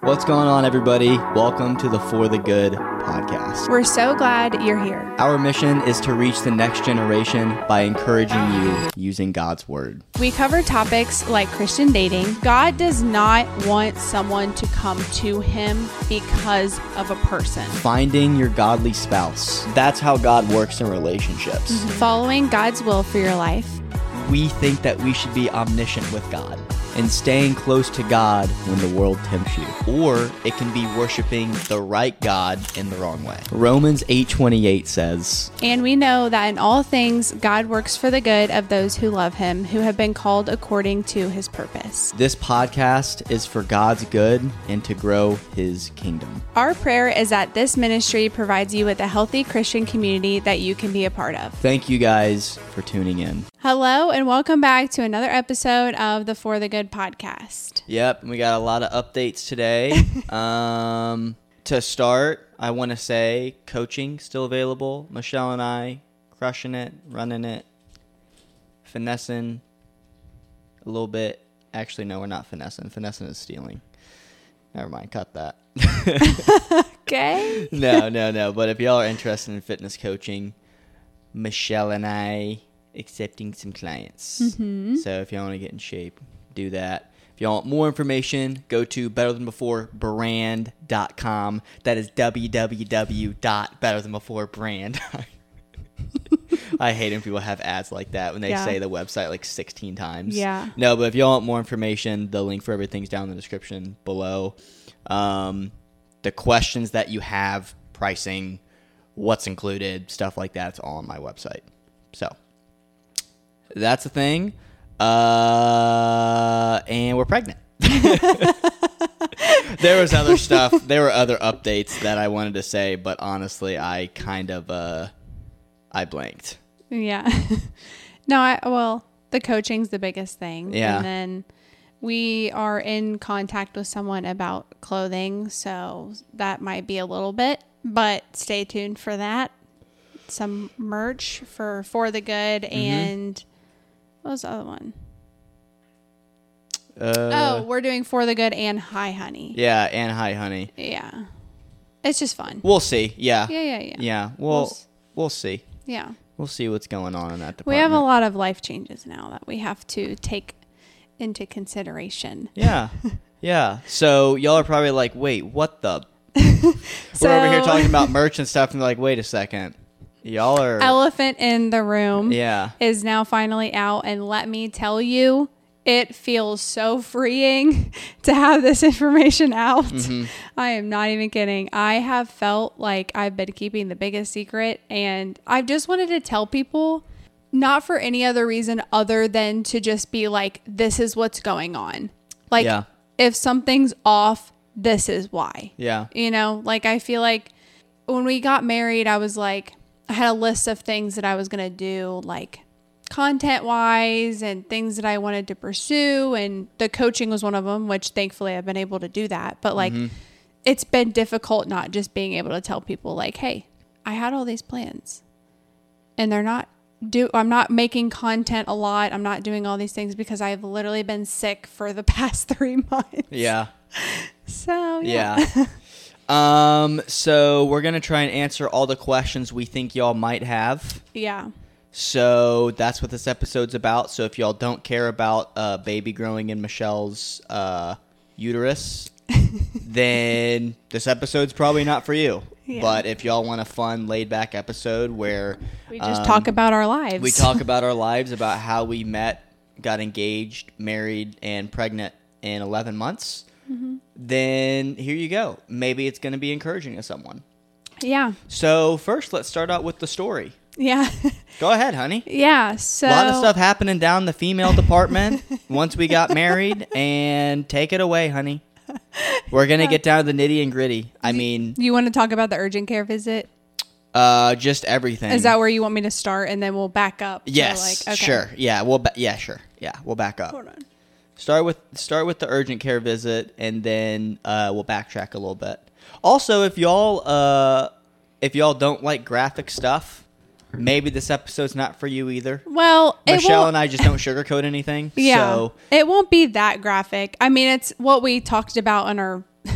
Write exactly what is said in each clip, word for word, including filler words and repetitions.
What's going on, everybody? Welcome to the For the Good podcast. We're so glad you're here. Our mission is to reach the next generation by encouraging you using God's word. We cover topics like Christian dating. God does not want someone to come to him because of a person. Finding your godly spouse. That's how God works in relationships. Mm-hmm. Following God's will for your life. We think that we should be omniscient with God and staying close to God when the world tempts you. Or it can be worshiping the right God in the wrong way. Romans eight twenty-eight says, And we know that in all things God works for the good of those who love him, who have been called according to his purpose. This podcast is for God's good and to grow his kingdom. Our prayer is that this ministry provides you with a healthy Christian community that you can be a part of. Thank you guys for tuning in. Hello, and welcome back to another episode of the For the Good podcast. Yep, we got a lot of updates today. um, to start, I want to say coaching still available. Michelle and I crushing it, running it, finessing a little bit. Actually, no, we're not finessing. Finessing is stealing. Never mind, cut that. Okay. no, no, no. But if y'all are interested in fitness coaching, Michelle and I accepting some clients. Mm-hmm. So if y'all want to get in shape, do that. If y'all want more information, go to better than before brand dot com. That is w w w dot better than before brand. I hate when people have ads like that when they Yeah. say the website like sixteen times. Yeah. No, but if y'all want more information, the link for everything's down in the description below. Um, the questions that you have, pricing, what's included, stuff like that, it's all on my website. So that's a thing. Uh, and we're pregnant. There was other stuff. There were other updates that I wanted to say, but honestly, I kind of, uh, I blanked. Yeah. No, I, well, the coaching's the biggest thing. Yeah. And then we are in contact with someone about clothing, so that might be a little bit, but stay tuned for that. Some merch for For the Good mm-hmm. and what was the other one? Uh, oh, we're doing For the Good and Hi Honey. Yeah, and Hi Honey. Yeah. It's just fun. We'll see. Yeah. Yeah, yeah, yeah. Yeah, we'll, We'll s- we'll see. Yeah. We'll see what's going on in that department. We have a lot of life changes now that we have to take into consideration. Yeah. Yeah. So y'all are probably like, wait, what the? So, We're over here talking about merch and stuff, and they're like, wait a second. Y'all are. Elephant in the room Yeah. is now finally out. And let me tell you, it feels so freeing to have this information out. Mm-hmm. I am not even kidding. I have felt like I've been keeping the biggest secret. And I just wanted to tell people, not for any other reason other than to just be like, this is what's going on. Like, Yeah. if something's off, this is why. Yeah. You know, like I feel like when we got married, I was like, I had a list of things that I was going to do, like content wise and things that I wanted to pursue. And the coaching was one of them, which thankfully I've been able to do that. But like, mm-hmm. it's been difficult not just being able to tell people like, hey, I had all these plans and they're not do I'm not making content a lot. I'm not doing all these things because I've literally been sick for the past three months. Yeah. So, yeah. Yeah. um, so we're going to try and answer all the questions we think y'all might have. Yeah. So that's what this episode's about. So if y'all don't care about a uh, baby growing in Michelle's uh, uterus, then this episode's probably not for you. Yeah. But if y'all want a fun, laid-back episode where we just um, talk about our lives. We talk about our lives, about how we met, got engaged, married, and pregnant in eleven months, mm-hmm. then here you go. Maybe it's going to be encouraging to someone. Yeah. So first, let's start out with the story. Yeah. Go ahead, honey. Yeah. So a lot of stuff happening down the female department once we got married, and take it away, honey. We're going to get down to the nitty and gritty. I mean... You want to talk about the urgent care visit? Uh, just everything. Is that where you want me to start, and then we'll back up? Yes, like, okay. Sure. Yeah, we'll ba- yeah, sure. Yeah, we'll back up. Hold on. Start with start with the urgent care visit, and then uh, we'll backtrack a little bit. Also, if y'all uh, if y'all don't like graphic stuff, maybe this episode's not for you either. Well, Michelle and I just don't sugarcoat anything. Yeah, so. It won't be that graphic. I mean, it's what we talked about in our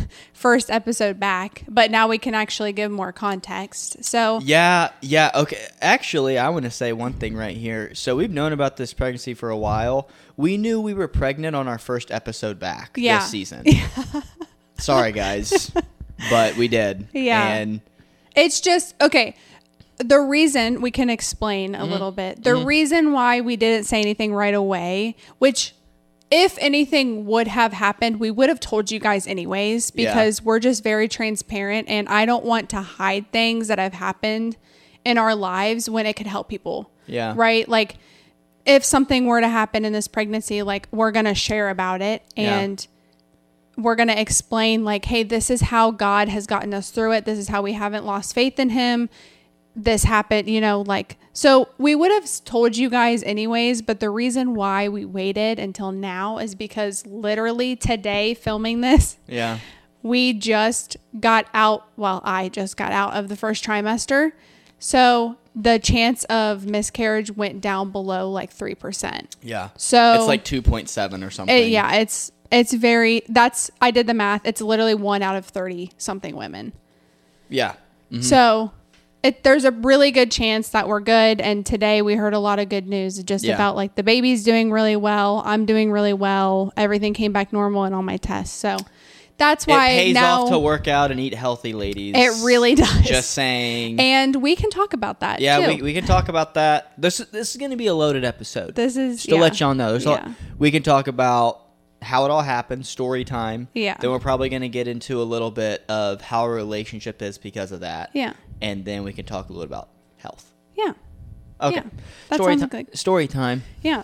first episode back, but now we can actually give more context. So Yeah, yeah, okay. Actually, I want to say one thing right here. So we've known about this pregnancy for a while. We knew we were pregnant on our first episode back Yeah. this season. Sorry, guys, but we did. Yeah. And it's just, okay, the reason, we can explain a Mm-hmm. little bit. The reason why we didn't say anything right away, which if anything would have happened, we would have told you guys anyways, because Yeah. we're just very transparent and I don't want to hide things that have happened in our lives when it could help people. Yeah. Right? Like if something were to happen in this pregnancy, like we're going to share about it Yeah. and we're going to explain like, hey, this is how God has gotten us through it. This is how we haven't lost faith in him. This happened, you know, like, so we would have told you guys anyways, but the reason why we waited until now is because literally today filming this, yeah. we just got out, well, I just got out of the first trimester. So the chance of miscarriage went down below like three percent. Yeah. So it's like two point seven or something. it, yeah, it's, it's very, that's, I did the math. It's literally one out of thirty something women. Yeah. Mhm. So it, there's a really good chance that we're good. And today we heard a lot of good news just Yeah. about like the baby's doing really well. I'm doing really well. Everything came back normal in all my tests. So that's why it pays now off to work out and eat healthy, ladies. it really does. Just saying. And we can talk about that. yeah, too. we, we can talk about that. This this is going to be a loaded episode. This is Just to yeah. let y'all know. There's a Yeah. lot, we can talk about how it all happened, story time. Yeah. Then we're probably going to get into a little bit of how our relationship is because of that. Yeah. And then we can talk a little about health. Yeah. Okay. Yeah. That story, sounds ti- good. story time. Yeah.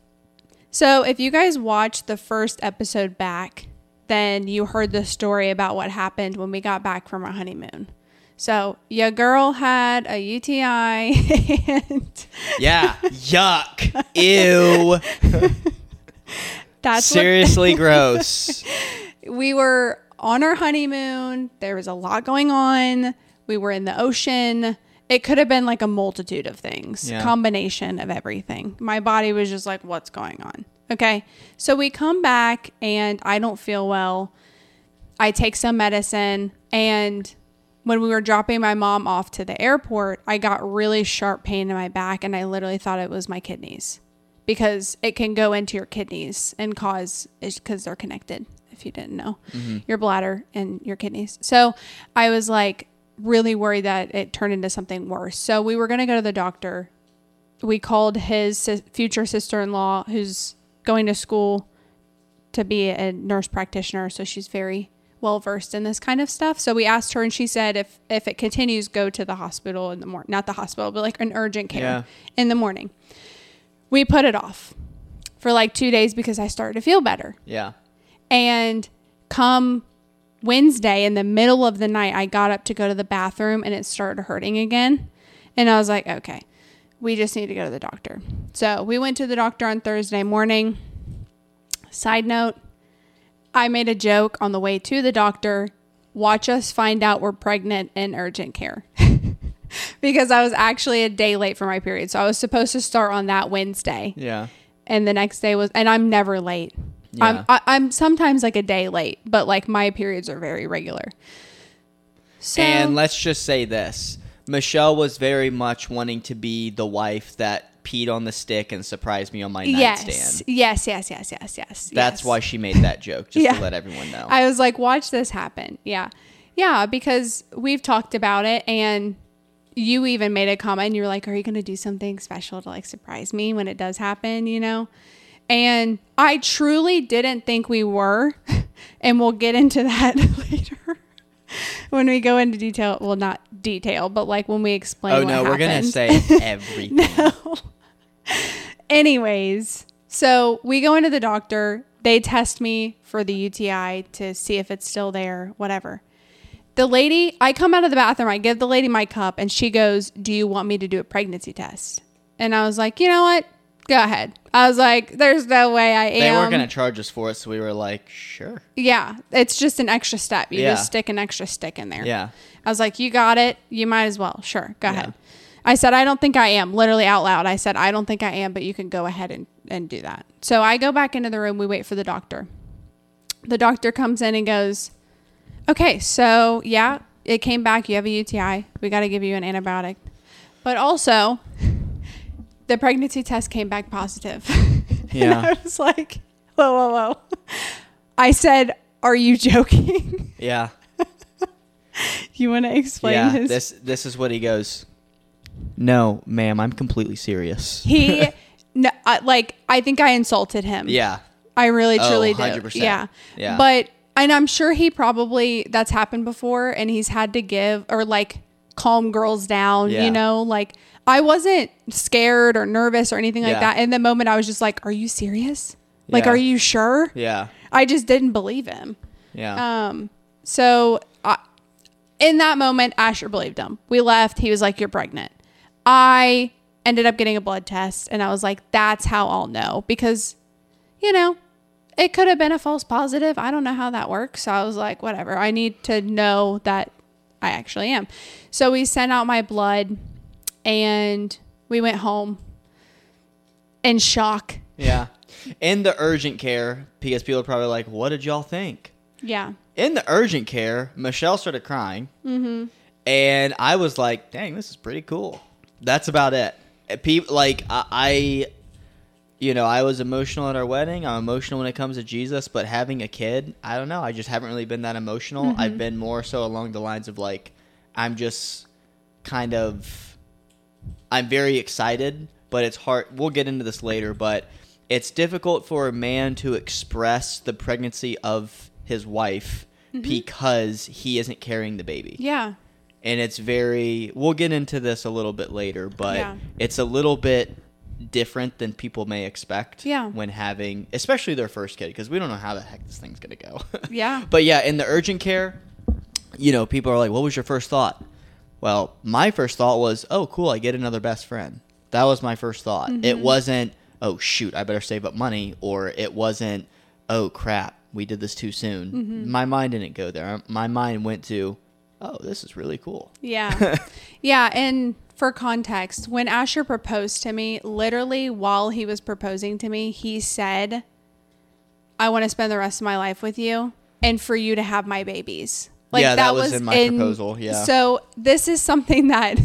So if you guys watched the first episode back, then you heard the story about what happened when we got back from our honeymoon. So your girl had a U T I and Yeah. Yuck. Ew. that's Seriously gross. what we were on our honeymoon. There was a lot going on. We were in the ocean. It could have been like a multitude of things, Yeah. combination of everything. My body was just like, what's going on? Okay. So we come back and I don't feel well. I take some medicine. And when we were dropping my mom off to the airport, I got really sharp pain in my back. And I literally thought it was my kidneys because it can go into your kidneys and cause, because they're connected, if you didn't know, your bladder and your kidneys. So I was like really worried that it turned into something worse. So we were going to go to the doctor. We called his sis- future sister-in-law who's going to school to be a nurse practitioner. So she's very well versed in this kind of stuff. So we asked her and she said, if, if it continues, go to the hospital in the morning, not the hospital, but like an urgent care Yeah. in the morning. We put it off for like two days because I started to feel better. Yeah. And come Wednesday in the middle of the night, I got up to go to the bathroom and it started hurting again. And I was like, okay, we just need to go to the doctor. So we went to the doctor on Thursday morning. Side note, I made a joke on the way to the doctor. Watch us find out we're pregnant in urgent care. Because I was actually a day late for my period. So I was supposed to start on that Wednesday. Yeah. And the next day was, and I'm never late. Yeah. I'm I, I'm sometimes like a day late, but like my periods are very regular. So And let's just say this. Michelle was very much wanting to be the wife that peed on the stick and surprised me on my yes, nightstand. yes, yes, yes, yes, yes. That's yes. why she made that joke, just Yeah. to let everyone know. I was like, watch this happen. Yeah, yeah, because we've talked about it, and you even made a comment. And you were like, "Are you going to do something special to like surprise me when it does happen?" You know. And I truly didn't think we were, and we'll get into that later when we go into detail. Well, not detail, but like when we explain. oh, what no, we're going to happened. say everything. No. Anyways, so we go into the doctor. They test me for the U T I to see if it's still there, whatever. The lady, I come out of the bathroom, I give the lady my cup, and she goes, "Do you want me to do a pregnancy test?" And I was like, you know what? Go ahead. I was like, there's no way I am. They weren't going to charge us for it, so we were like, sure. Yeah, it's just an extra step. You Yeah. just stick an extra stick in there. Yeah. I was like, you got it. You might as well. Sure. Go Yeah. ahead. I said, I don't think I am. Literally out loud. I said, I don't think I am, but you can go ahead and, and do that. So I go back into the room. We wait for the doctor. The doctor comes in and goes, Okay, so yeah, it came back. You have a U T I. We got to give you an antibiotic. But also, the pregnancy test came back positive. Yeah. And I was like, whoa, whoa, whoa. I said, are you joking? Yeah. You want to explain Yeah. his? This this is what he goes. No, ma'am, I'm completely serious. He, no, I, like, I think I insulted him. Yeah. I really, Oh, truly one hundred did. percent. Yeah. Yeah. But, and I'm sure he probably, that's happened before, and he's had to give, or like, calm girls down, Yeah. you know? Like, I wasn't scared or nervous or anything like Yeah. that. In the moment, I was just like, are you serious? Like, Yeah. are you sure? Yeah. I just didn't believe him. Yeah. Um, so I, in that moment, Asher believed him. We left. He was like, you're pregnant. I ended up getting a blood test, and I was like, that's how I'll know, because, you know, it could have been a false positive. I don't know how that works. So I was like, whatever. I need to know that I actually am. So we sent out my blood, and we went home in shock. Yeah. In the urgent care, because people are probably like, what did y'all think? Yeah. In the urgent care, Michelle started crying. Mm-hmm. And I was like, dang, this is pretty cool. That's about it. People, like, I, I, you know, I was emotional at our wedding. I'm emotional when it comes to Jesus. But having a kid, I don't know. I just haven't really been that emotional. Mm-hmm. I've been more so along the lines of, like, I'm just kind of, I'm very excited. But it's hard. We'll get into this later. But it's difficult for a man to express the pregnancy of his wife mm-hmm. because he isn't carrying the baby. Yeah. And it's very, we'll get into this a little bit later, but yeah. it's a little bit different than people may expect yeah. when having, especially their first kid, because we don't know how the heck this thing's going to go. Yeah. But yeah, in the urgent care, you know, people are like, what was your first thought? Well, my first thought was, oh, cool, I get another best friend. That was my first thought. Mm-hmm. It wasn't, oh, shoot, I better save up money, or it wasn't, oh, crap, we did this too soon. Mm-hmm. My mind didn't go there. My mind went to, oh, this is really cool. Yeah. Yeah. And for context, when Asher proposed to me, literally while he was proposing to me, he said, I want to spend the rest of my life with you and for you to have my babies. Like, yeah, that, that was, was in my in, proposal. Yeah. So this is something that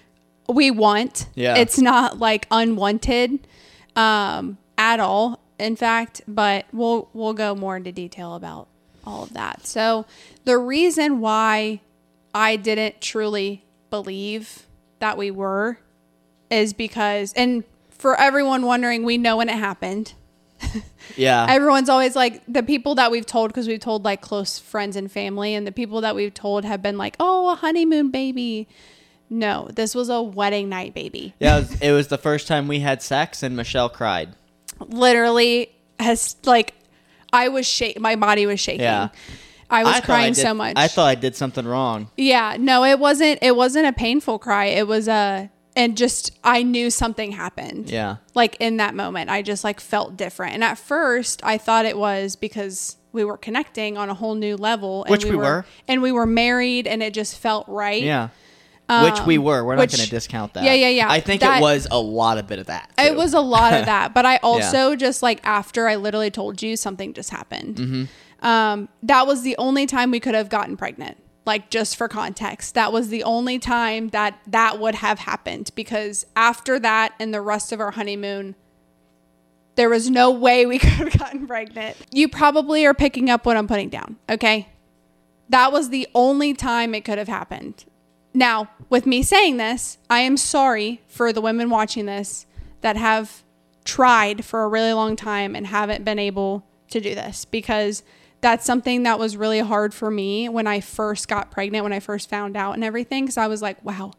we want. Yeah. It's not like unwanted um, at all, in fact, but we'll we'll go more into detail about all of that. So the reason why I didn't truly believe that we were is because, and for everyone wondering, we know when it happened. Yeah. Everyone's always like, the people that we've told, because we've told like close friends and family, and the people that we've told have been like, oh, a honeymoon baby. No, this was a wedding night baby. Yeah, it was, it was the first time we had sex, and Michelle cried. Literally, has like, I was shaking. My body was shaking. Yeah. I was I crying I did, so much. I thought I did something wrong. Yeah, no, it wasn't. It wasn't a painful cry. It was a, and just I knew something happened. Yeah. Like in that moment, I just like felt different. And at first, I thought it was because we were connecting on a whole new level, and Which we were. and we were married, and it just felt right. Yeah. Um, which we were. We're which, not going to discount that. Yeah, yeah, yeah. I think That- it was a lot of bit of that. It too. was a lot of that, but I also just like after I literally told you something just happened. Mm-hmm. Um, that was the only time we could have gotten pregnant. Like, just for context, that was the only time that that would have happened, because after that and the rest of our honeymoon, there was no way we could have gotten pregnant. You probably are picking up what I'm putting down. Okay. That was the only time it could have happened. Now, with me saying this, I am sorry for the women watching this that have tried for a really long time and haven't been able to do this, because that's something that was really hard for me when I first got pregnant, when I first found out and everything. Cause I was like, wow,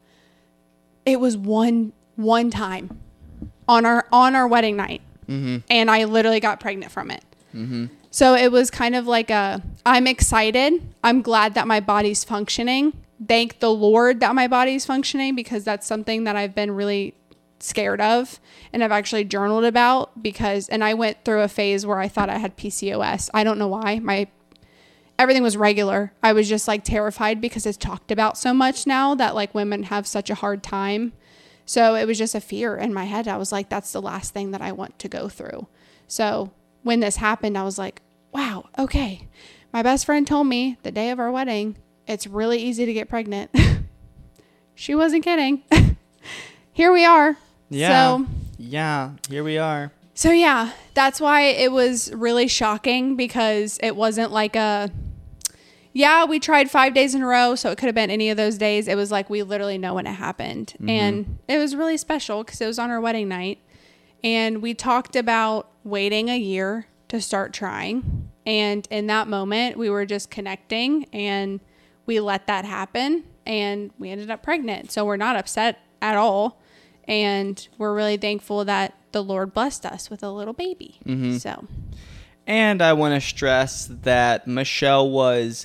it was one, one time on our, on our wedding night. Mm-hmm. And I literally got pregnant from it. Mm-hmm. So it was kind of like a, I'm excited. I'm glad that my body's functioning. Thank the Lord that my body's functioning, because that's something that I've been really scared of, and I've actually journaled about, because, and I went through a phase where I thought I had P C O S. I don't know why. My, everything was regular. I was just like terrified because it's talked about so much now that like women have such a hard time. So it was just a fear in my head. I was like, that's the last thing that I want to go through. So when this happened, I was like, wow, okay. My best friend told me the day of our wedding, it's really easy to get pregnant. She wasn't kidding. Here we are. Yeah. So, yeah. Here we are. So yeah, that's why it was really shocking, because it wasn't like a, yeah, we tried five days in a row, so it could have been any of those days. It was like we literally know when it happened. Mm-hmm. And it was really special because it was on our wedding night. And we talked about waiting a year to start trying. And in that moment, we were just connecting, and we let that happen, and we ended up pregnant. So we're not upset at all. And we're really thankful that the Lord blessed us with a little baby. Mm-hmm. So, and I want to stress that Michelle was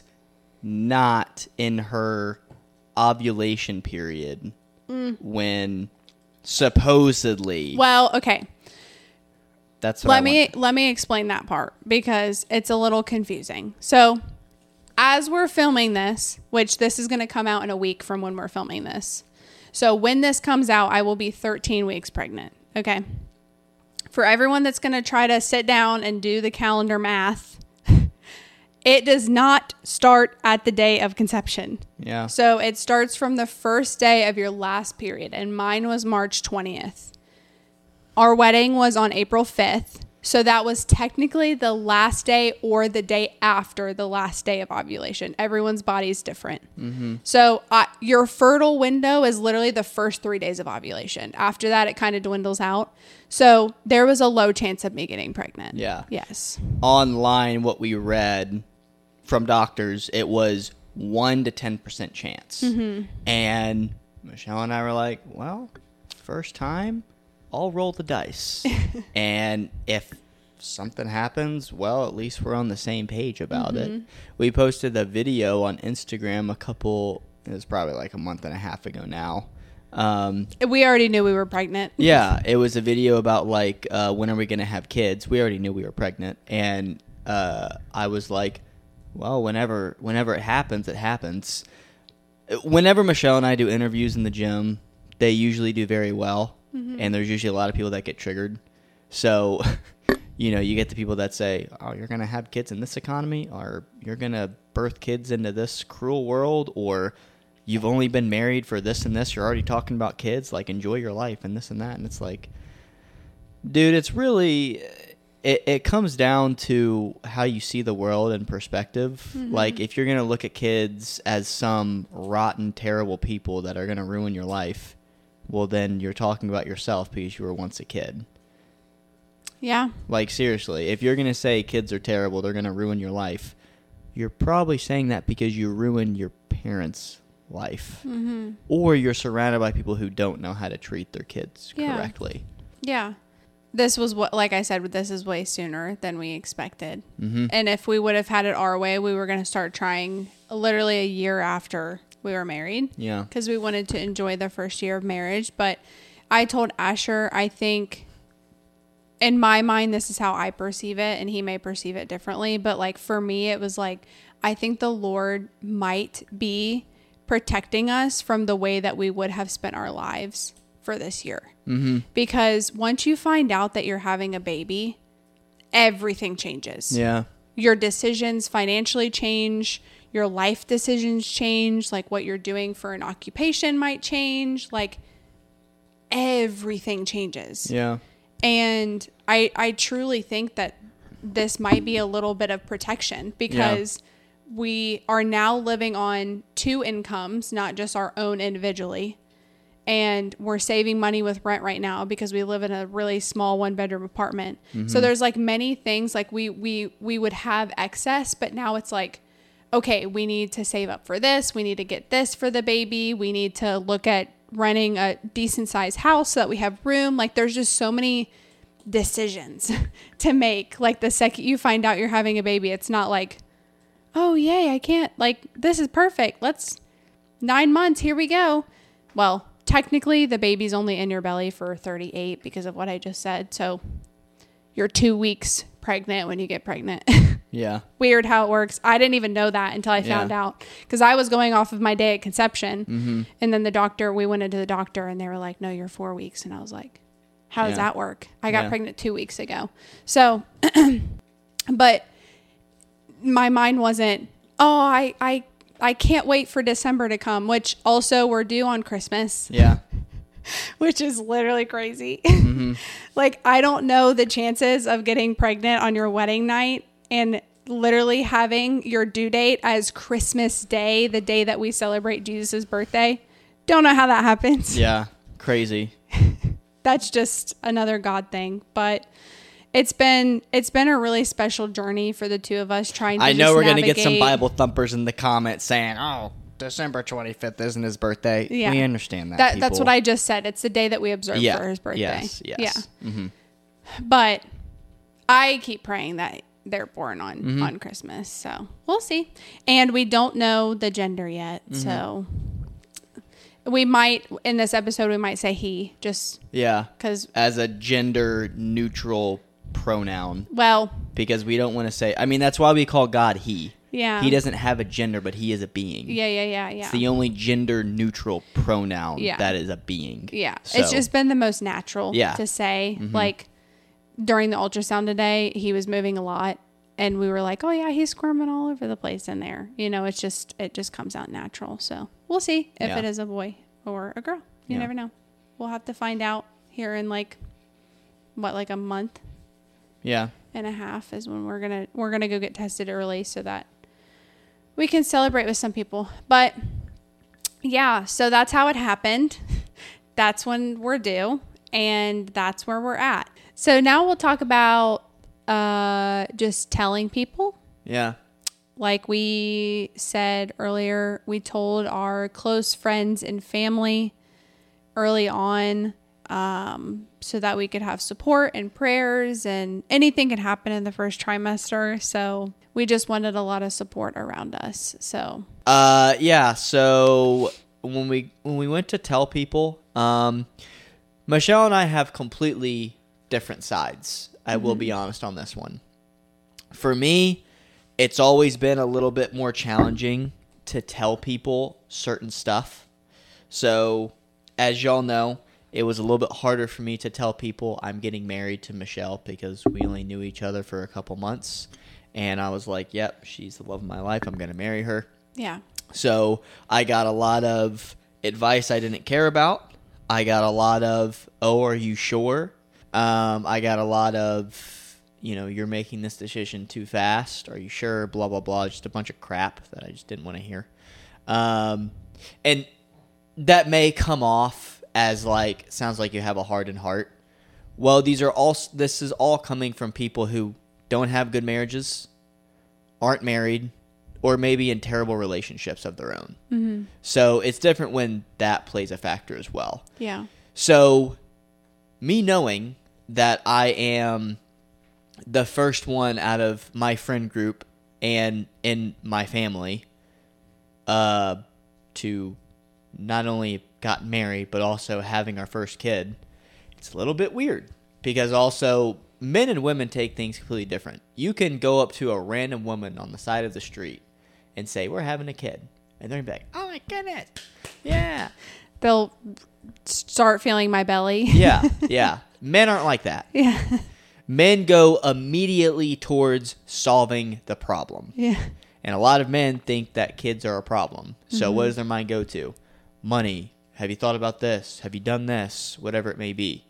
not in her ovulation period mm. when supposedly. Well, okay. That's what let I me want. let me explain that part, because it's a little confusing. So, as we're filming this, which this is going to come out in a week from when we're filming this. So when this comes out, I will be thirteen weeks pregnant. Okay. For everyone that's going to try to sit down and do the calendar math, it does not start at the day of conception. Yeah. So it starts from the first day of your last period. And mine was March twentieth. Our wedding was on April fifth. So that was technically the last day or the day after the last day of ovulation. Everyone's body is different. Mm-hmm. So uh, your fertile window is literally the first three days of ovulation. After that, it kind of dwindles out. So there was a low chance of me getting pregnant. Yeah. Yes. Online, what we read from doctors, it was one to ten percent chance. Mm-hmm. And Michelle and I were like, well, first time, I'll roll the dice. And if something happens, well, at least we're on the same page about mm-hmm. it. We posted a video on Instagram a couple, it was probably like a month and a half ago now. Um, we already knew we were pregnant. Yeah, it was a video about like, uh, when are we going to have kids? We already knew we were pregnant. And uh, I was like, well, whenever whenever it happens, it happens. Whenever Michelle and I do interviews in the gym, they usually do very well. Mm-hmm. And there's usually a lot of people that get triggered. So, you know, you get the people that say, oh, you're going to have kids in this economy, or you're going to birth kids into this cruel world, or you've only been married for this and this. You're already talking about kids. Like, enjoy your life and this and that. And it's like, dude, it's really, it, it comes down to how you see the world in perspective. Mm-hmm. Like, if you're going to look at kids as some rotten, terrible people that are going to ruin your life, well, then you're talking about yourself because you were once a kid. Yeah. Like, seriously, if you're going to say kids are terrible, they're going to ruin your life, you're probably saying that because you ruined your parents' life. Mm-hmm. Or you're surrounded by people who don't know how to treat their kids yeah. correctly. Yeah. This was what, like I said, this is way sooner than we expected. Mm-hmm. And if we would have had it our way, we were going to start trying literally a year after we were married. Yeah. Because we wanted to enjoy the first year of marriage. But I told Asher, I think in my mind, this is how I perceive it, and he may perceive it differently. But like for me, it was like, I think the Lord might be protecting us from the way that we would have spent our lives for this year. Mm-hmm. Because once you find out that you're having a baby, everything changes. Yeah. Your decisions financially change. Your life decisions change. Like what you're doing for an occupation might change. Like everything changes. Yeah. And I, I truly think that this might be a little bit of protection because yeah. we are now living on two incomes, not just our own individually. And we're saving money with rent right now because we live in a really small one bedroom apartment. Mm-hmm. So there's like many things like we, we, we would have excess, but now it's like, okay, we need to save up for this. We need to get this for the baby. We need to look at renting a decent sized house so that we have room. Like there's just so many decisions to make. Like the second you find out you're having a baby, it's not like, oh yay, I can't, like, this is perfect. Let's nine months. Here we go. Well, technically the baby's only in your belly for thirty-eight because of what I just said. So you're two weeks pregnant when you get pregnant. Yeah. Weird how it works. I didn't even know that until I found yeah. out because I was going off of my day at conception. Mm-hmm. And then the doctor, we went into the doctor and they were like, no, you're four weeks. And I was like, how does yeah. that work? I got yeah. pregnant two weeks ago. So, but my mind wasn't, oh, I, I, I can't wait for December to come, which also we're due on Christmas. Yeah. Which is literally crazy. Mm-hmm. Like, I don't know the chances of getting pregnant on your wedding night and literally having your due date as Christmas Day, the day that we celebrate Jesus' birthday. Don't know how that happens. Yeah. Crazy. That's just another God thing. But it's been it's been a really special journey for the two of us trying to I know just we're going to get some navigate- Bible thumpers in the comments saying, oh, December twenty-fifth isn't his birthday. Yeah. We understand that, That, that's people. what I just said. It's the day that we observe yeah. for his birthday. Yes, yes. Yeah. Mm-hmm. But I keep praying that they're born on, Mm-hmm. on Christmas. So we'll see. And we don't know the gender yet. Mm-hmm. So we might, in this episode, we might say he just Yeah. because, As a gender neutral pronoun. well, Because we don't want to say, I mean, that's why we call God he. yeah. He doesn't have a gender, but he is a being. Yeah, yeah, yeah, yeah. It's the only gender neutral pronoun Yeah. that is a being. Yeah. So, It's just been the most natural Yeah. to say. Mm-hmm. Like during the ultrasound today, he was moving a lot. And we were like, oh, yeah, he's squirming all over the place in there. You know, it's just, it just comes out natural. So we'll see if Yeah. it is a boy or a girl. You Yeah. never know. We'll have to find out here in like, what, like a month Yeah. and a half is when we're going to, we're going to go get tested early so that we can celebrate with some people. But yeah, so that's how it happened. That's when we're due. And that's where we're at. So now we'll talk about uh, just telling people. Yeah. Like we said earlier, we told our close friends and family early on um, so that we could have support and prayers, and anything could happen in the first trimester. So we just wanted a lot of support around us. So Uh, yeah. So when we when we went to tell people, um, Michelle and I have completely different sides. I will be honest on this one. For me, it's always been a little bit more challenging to tell people certain stuff. So, as y'all know, it was a little bit harder for me to tell people I'm getting married to Michelle because we only knew each other for a couple months. And I was like, yep, she's the love of my life. I'm going to marry her. yeah, So I got a lot of advice I didn't care about. I got a lot of, oh, are you sure? Um, I got a lot of, you know, you're making this decision too fast. Are you sure? Blah, blah, blah. Just a bunch of crap that I just didn't want to hear. Um, and that may come off as like, sounds like you have a hardened heart. Well, these are all, this is all coming from people who don't have good marriages, aren't married, or maybe in terrible relationships of their own. Mm-hmm. So it's different when that plays a factor as well. yeah, So me knowing that I am the first one out of my friend group and in my family uh, to not only got married, but also having our first kid, it's a little bit weird because also men and women take things completely different. You can go up to a random woman on the side of the street and say, we're having a kid. And they're going to be like, oh my goodness. Yeah. they'll start feeling my belly. Yeah. Yeah. Men aren't like that. Yeah, Men go immediately towards solving the problem. yeah, And a lot of men think that kids are a problem. So what does their mind go to? Money. Have you thought about this? Have you done this? Whatever it may be.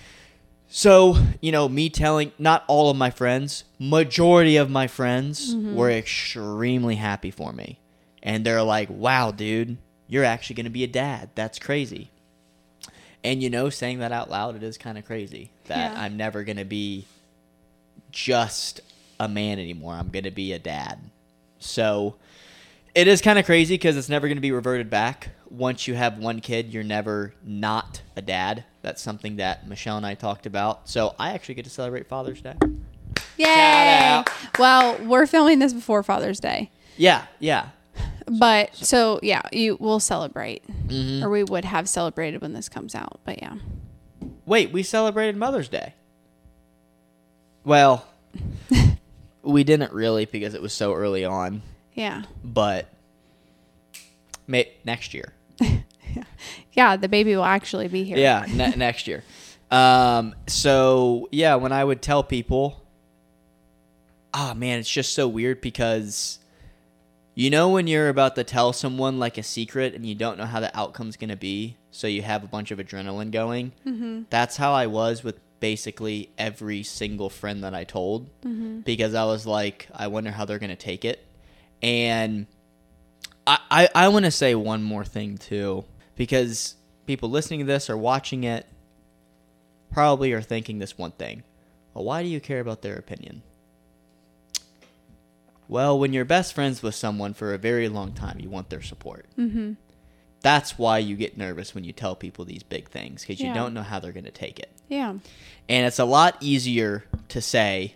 So, you know, me telling, not all of my friends, majority of my friends were extremely happy for me. And they're like, wow, dude, you're actually going to be a dad. That's crazy. And, you know, saying that out loud, it is kind of crazy that Yeah. I'm never going to be just a man anymore. I'm going to be a dad. So it is kind of crazy because it's never going to be reverted back. Once you have one kid, you're never not a dad. That's something that Michelle and I talked about. So I actually get to celebrate Father's Day. yay! Shout Well, we're filming this before Father's Day, Yeah, yeah. but so yeah, you will celebrate, Mm-hmm. or we would have celebrated when this comes out. But yeah, Wait, we celebrated Mother's Day. Well, we didn't really because it was so early on, yeah, but may- next year. yeah. The baby will actually be here. Yeah, ne- next year. Um, so, yeah, when I would tell people, ah, man, it's just so weird because you know when you're about to tell someone like a secret and you don't know how the outcome's going to be, so you have a bunch of adrenaline going? Mm-hmm. That's how I was with basically every single friend that I told, mm-hmm. because I was like, I wonder how they're going to take it. And I, I, I want to say one more thing too, because people listening to this or watching it probably are thinking this one thing. Well, why do you care about their opinion? Well, when you're best friends with someone for a very long time, you want their support. Mm-hmm. That's why you get nervous when you tell people these big things, because you Yeah. don't know how they're going to take it. Yeah. And it's a lot easier to say,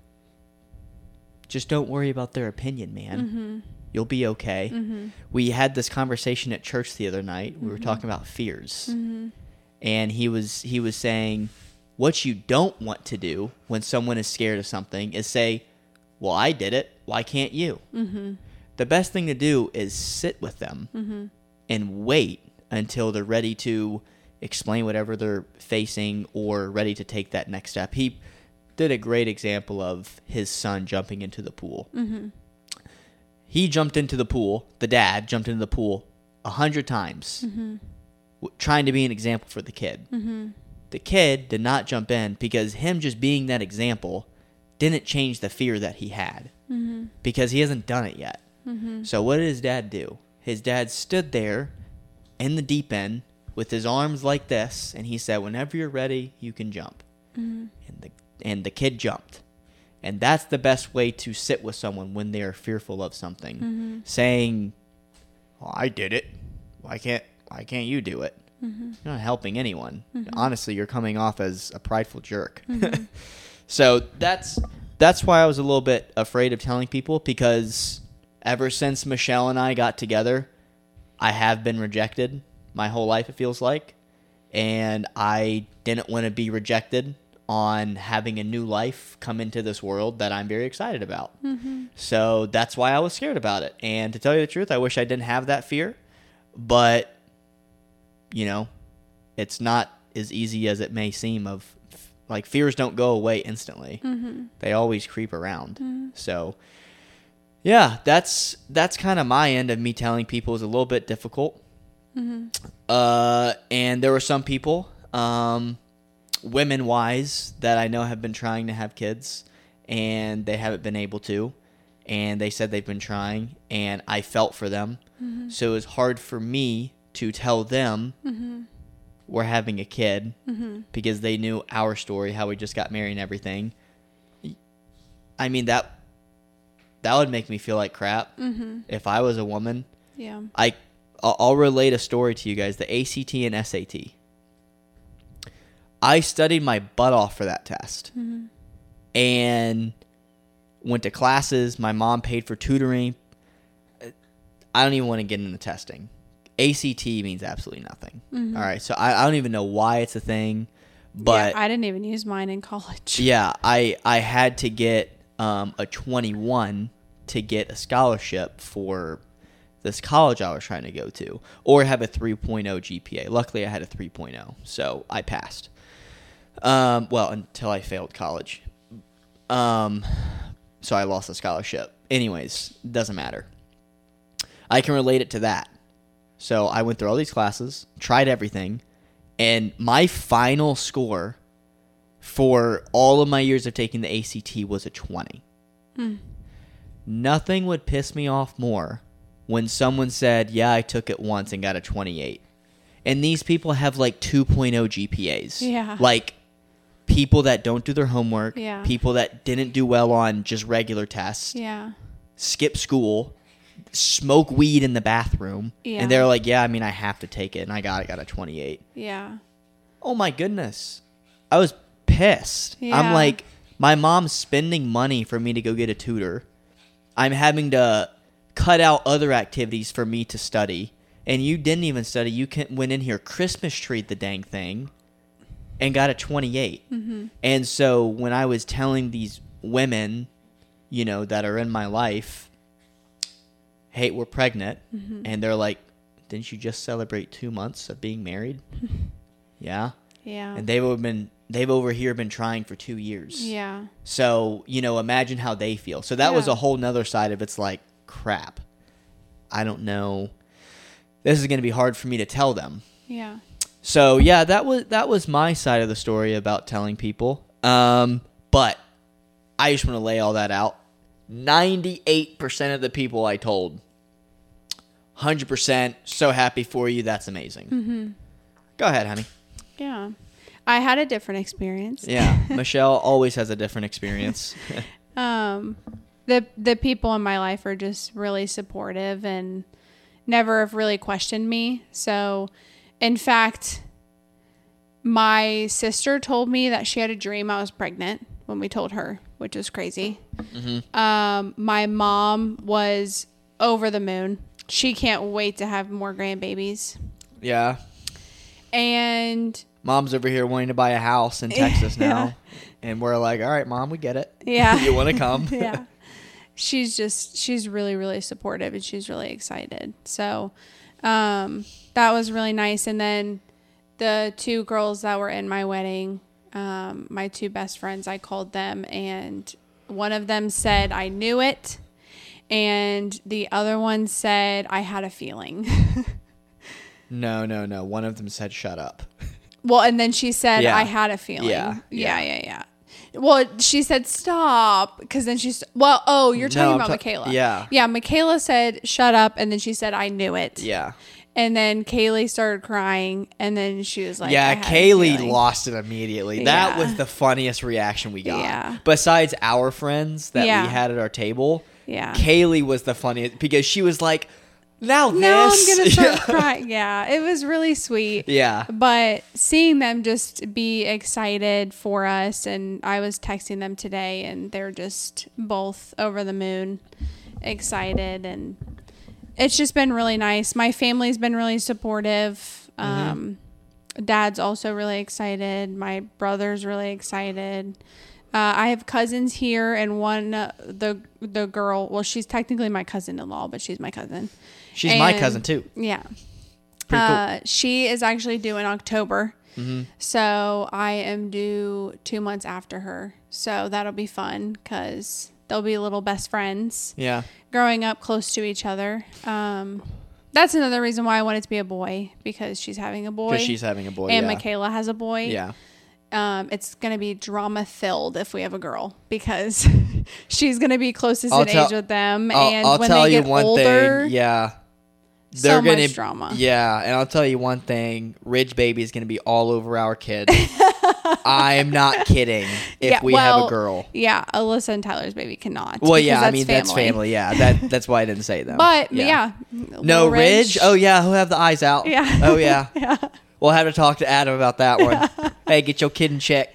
just don't worry about their opinion, man. Mm-hmm. You'll be okay. Mm-hmm. We had this conversation at church the other night. We were mm-hmm. talking about fears. Mm-hmm. And he was he was saying, what you don't want to do when someone is scared of something is say, well, I did it. Why can't you? Mm-hmm. The best thing to do is sit with them mm-hmm. and wait until they're ready to explain whatever they're facing or ready to take that next step. He did a great example of his son jumping into the pool. Mm-hmm. He jumped into the pool. The dad jumped into the pool a hundred times, mm-hmm. w- trying to be an example for the kid. Mm-hmm. The kid did not jump in because him just being that example didn't change the fear that he had, mm-hmm. because he hasn't done it yet. Mm-hmm. So what did his dad do? His dad stood there in the deep end with his arms like this, and he said, whenever you're ready, you can jump. Mm-hmm. And the and the kid jumped. And that's the best way to sit with someone when they are fearful of something. Mm-hmm. Saying, well, I did it. Why can't why can't you do it? Mm-hmm. You're not helping anyone. Mm-hmm. Honestly, you're coming off as a prideful jerk. Mm-hmm. So that's that's why I was a little bit afraid of telling people, because ever since Michelle and I got together, I have been rejected my whole life, it feels like. And I didn't want to be rejected on having a new life come into this world that I'm very excited about. Mm-hmm. So that's why I was scared about it. And to tell you the truth, I wish I didn't have that fear. But, you know, it's not as easy as it may seem. Of like, fears don't go away instantly. Mm-hmm. They always creep around. Mm-hmm. So, yeah, that's that's kind of my end of me telling people is a little bit difficult. Mm-hmm. Uh, and there were some people... Um, women-wise that I know have been trying to have kids, and they haven't been able to, and they said they've been trying, and I felt for them. Mm-hmm. So it was hard for me to tell them mm-hmm. we're having a kid, mm-hmm. because they knew our story, how we just got married and everything. I mean, that that would make me feel like crap mm-hmm. if I was a woman. Yeah. I, I'll relate a story to you guys, the A C T and S A T. I studied my butt off for that test, mm-hmm. and went to classes. My mom paid for tutoring. I don't even want to get into testing. A C T means absolutely nothing. Mm-hmm. All right, so I, I don't even know why it's a thing, but yeah, I didn't even use mine in college. Yeah, I I had to get um, a twenty-one to get a scholarship for this college I was trying to go to, or have a three point oh G P A. Luckily, I had a three point oh, so I passed. Um, well, until I failed college. Um, so I lost the scholarship. Anyways, doesn't matter. I can relate it to that. So I went through all these classes, tried everything, and my final score for all of my years of taking the A C T was a twenty. Hmm. Nothing would piss me off more when someone said, yeah, I took it once and got a twenty-eight. And these people have like two point oh G P As. Yeah. Like people that don't do their homework. Yeah. People that didn't do well on just regular tests. Yeah. Skip school. Smoke weed in the bathroom. Yeah. And they're like, yeah, I mean, I have to take it. And I got it, got a twenty-eight. Yeah. Oh my goodness. I was pissed. Yeah. I'm like, my mom's spending money for me to go get a tutor. I'm having to cut out other activities for me to study. And you didn't even study. You can, went in here, Christmas treed the dang thing, and got a twenty-eight. Mm-hmm. And so when I was telling these women, you know, that are in my life, hey, we're pregnant, mm-hmm. and they're like, didn't you just celebrate two months of being married? Yeah. Yeah. And they've been they've over here been trying for two years. Yeah. So, you know, imagine how they feel. So that was Yeah. a whole nother side of it's like, crap. I don't know. This is going to be hard for me to tell them. Yeah. So, yeah, that was that was my side of the story about telling people. Um, but I just want to lay all that out. ninety-eight percent of the people I told, one hundred percent, so happy for you. That's amazing. Mm-hmm. Go ahead, honey. Yeah. I had a different experience. Yeah, Michelle always has a different experience. um, the the people in my life are just really supportive and never have really questioned me. So, in fact, my sister told me that she had a dream I was pregnant when we told her, which was crazy. Mm-hmm. Um, my mom was over the moon. She can't wait to have more grandbabies. Yeah. And Mom's over here wanting to buy a house in Texas now. Yeah. And we're like, all right, Mom, we get it. Yeah. You want to come? Yeah. She's just, she's really, really supportive and she's really excited. So um, that was really nice. And then the two girls that were in my wedding, um, my two best friends, I called them and one of them said, I knew it. And the other one said, I had a feeling. No, no, no. One of them said, shut up. Well, and then she said, Yeah. I had a feeling. Yeah, Yeah, yeah. yeah, yeah. Well, she said, stop. Because then she's, well, oh, you're No, talking I'm about ta- Michaela. yeah. Yeah, Michaela said, shut up. And then she said, I knew it. Yeah. And then Kaylee started crying. And then she was like, I Yeah, had a Kaylee feeling. lost it immediately. That Yeah. was the funniest reaction we got. Yeah. Besides our friends that Yeah. we had at our table, Yeah. Kaylee was the funniest because she was like, now this. Now I'm going to start Yeah. crying. Yeah, it was really sweet. Yeah. But seeing them just be excited for us, and I was texting them today, and they're just both over the moon, excited, and it's just been really nice. My family's been really supportive. Mm-hmm. Um, Dad's also really excited. My brother's really excited. Uh, I have cousins here, and one uh, the the girl. Well, she's technically my cousin-in-law, but she's my cousin. She's my And- cousin, too. Yeah. Pretty cool. Uh, she is actually due in October. Mm-hmm. So I am due two months after her. So that'll be fun because they'll be little best friends Yeah. growing up close to each other. Um, that's another reason why I want it to be a boy, because she's having a boy. Because she's having a boy. and yeah. Michaela has a boy. Yeah. Um, it's going to be drama filled if we have a girl, because she's going to be closest I'll in tell- age with them. I'll, and I'll when tell they you get one older, thing. Yeah. so They're much gonna, drama. Yeah, and I'll tell you one thing. Ridge Baby is going to be all over our kids. I am not kidding if Yeah, we have well, a girl. Yeah, Alyssa and Tyler's baby cannot. Well, because yeah, I that's mean, that's family. Yeah, that that's why I didn't say them. But yeah, No, little Ridge? Oh, yeah, who have the eyes out? Yeah. Oh, yeah. yeah, We'll have to talk to Adam about that one. Hey, get your kid in check.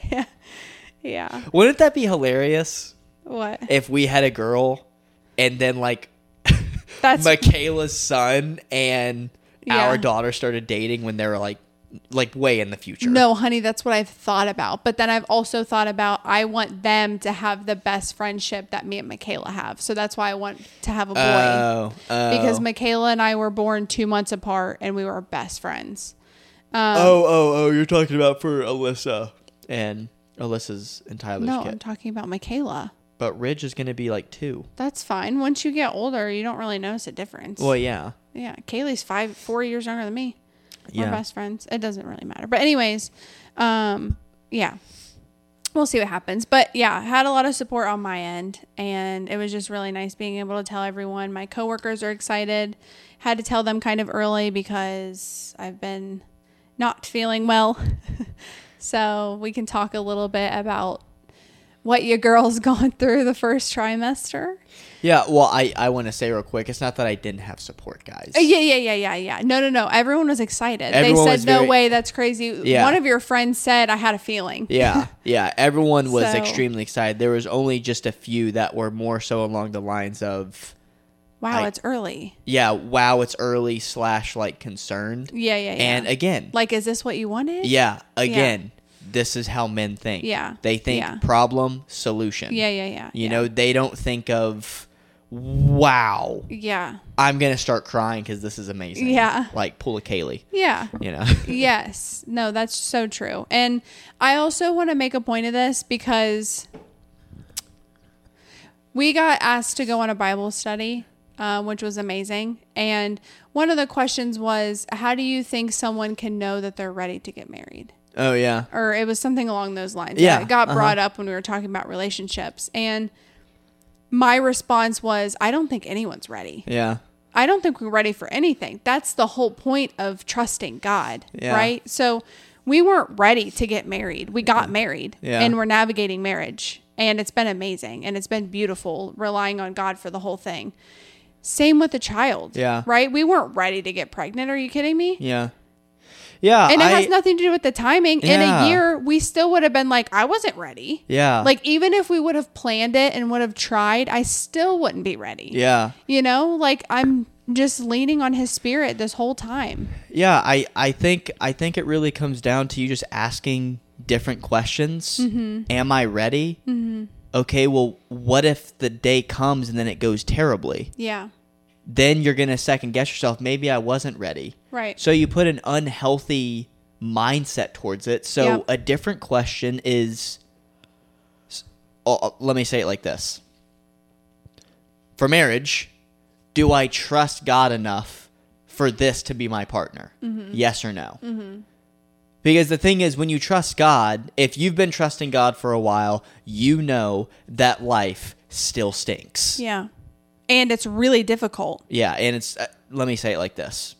yeah. Wouldn't that be hilarious What? if we had a girl and then, like, That's Michaela's son and Yeah. our daughter started dating when they were, like, like way in the future? no, honey. That's what I've thought about. But then I've also thought about I want them to have the best friendship that me and Michaela have. So that's why I want to have a boy. Oh, oh. Because Michaela and I were born two months apart, and we were best friends. Um, oh, oh, oh, you're talking about for Alyssa and Alyssa's and Tyler's no, kid. I'm talking about Michaela. But Ridge is going to be like two. That's fine. Once you get older, you don't really notice a difference. Well, yeah. Yeah, Kaylee's five, four years younger than me. We're Yeah. best friends. It doesn't really matter. But anyways, um, yeah, we'll see what happens. But yeah, I had a lot of support on my end, and it was just really nice being able to tell everyone. My coworkers are excited. Had to tell them kind of early because I've been not feeling well. So we can talk a little bit about what your girl's gone through the first trimester. Yeah, well, I, I want to say real quick, it's not that I didn't have support, guys. Uh, Yeah, yeah, yeah, yeah, yeah. No, no, no. Everyone was excited. Everyone they was said, "No very- way, that's crazy." Yeah. One of your friends said, "I had a feeling." Yeah, yeah. Everyone was So- extremely excited. There was only just a few that were more so along the lines of, Wow, I- it's early. yeah, wow, it's early slash like concerned. Yeah, yeah, yeah. And again, like, is this what you wanted? yeah, again, this is how men think. Yeah, They think yeah. problem, solution. Yeah, yeah, yeah. You yeah. know, they don't think of wow, Yeah. I'm going to start crying because this is amazing. Yeah. Like, pull a Kaylee, Yeah. you know? Yes. No, that's so true. And I also want to make a point of this because we got asked to go on a Bible study, uh, which was amazing. And one of the questions was, how do you think someone can know that they're ready to get married? Oh, yeah. Or it was something along those lines. Yeah, It got brought uh-huh. up when we were talking about relationships. And my response was, I don't think anyone's ready. Yeah. I don't think we're ready for anything. That's the whole point of trusting God, Yeah. right? So we weren't ready to get married. We got married Yeah. and we're navigating marriage. And it's been amazing and it's been beautiful relying on God for the whole thing. Same with the child, Yeah. right? We weren't ready to get pregnant. Are you kidding me? Yeah. Yeah. And it I, has nothing to do with the timing. In Yeah. a year, we still would have been like, I wasn't ready. Yeah. Like, even if we would have planned it and would have tried, I still wouldn't be ready. Yeah. You know, like I'm just leaning on his spirit this whole time. Yeah. I, I think, I think it really comes down to you just asking different questions. Mm-hmm. Am I ready? Mm-hmm. Okay. Well, what if the day comes and then it goes terribly? Yeah. Then you're going to second guess yourself. Maybe I wasn't ready. Right. So you put an unhealthy mindset towards it. So Yep. a different question is, oh, let me say it like this. For marriage, do I trust God enough for this to be my partner? Mm-hmm. Yes or no? Mm-hmm. Because the thing is, when you trust God, if you've been trusting God for a while, you know that life still stinks. Yeah. And it's really difficult. Yeah, and it's, uh, let me say it like this.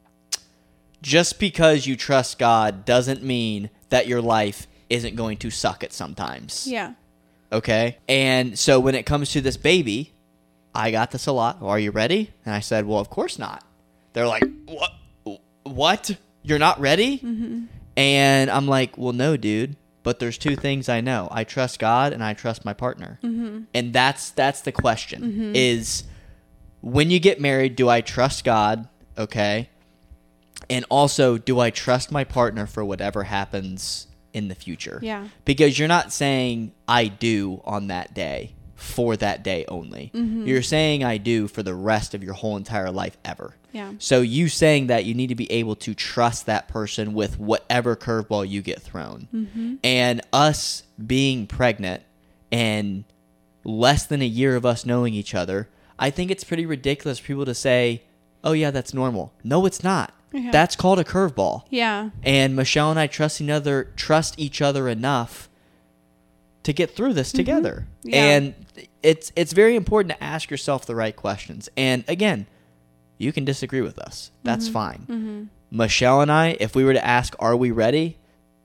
Just because you trust God doesn't mean that your life isn't going to suck at sometimes. Yeah. Okay? And so when it comes to this baby, I got this a lot. Are you ready? And I said, well, of course not. They're like, what? What? You're not ready? Mm-hmm. And I'm like, well, no, dude. But there's two things I know. I trust God and I trust my partner. Mm-hmm. And that's that's the question mm-hmm. is when you get married, do I trust God? Okay. And also, do I trust my partner for whatever happens in the future? Yeah. Because you're not saying I do on that day for that day only. Mm-hmm. You're saying I do for the rest of your whole entire life ever. Yeah. So you saying that, you need to be able to trust that person with whatever curveball you get thrown. Mm-hmm. And us being pregnant and less than a year of us knowing each other, I think it's pretty ridiculous for people to say, oh yeah, that's normal. No, it's not. Yeah. That's called a curveball. Yeah. And Michelle and I trust each other, trust each other enough to get through this mm-hmm. together. Yeah. And it's it's very important to ask yourself the right questions. And again, you can disagree with us. That's mm-hmm. fine. Mm-hmm. Michelle and I, if we were to ask, are we ready?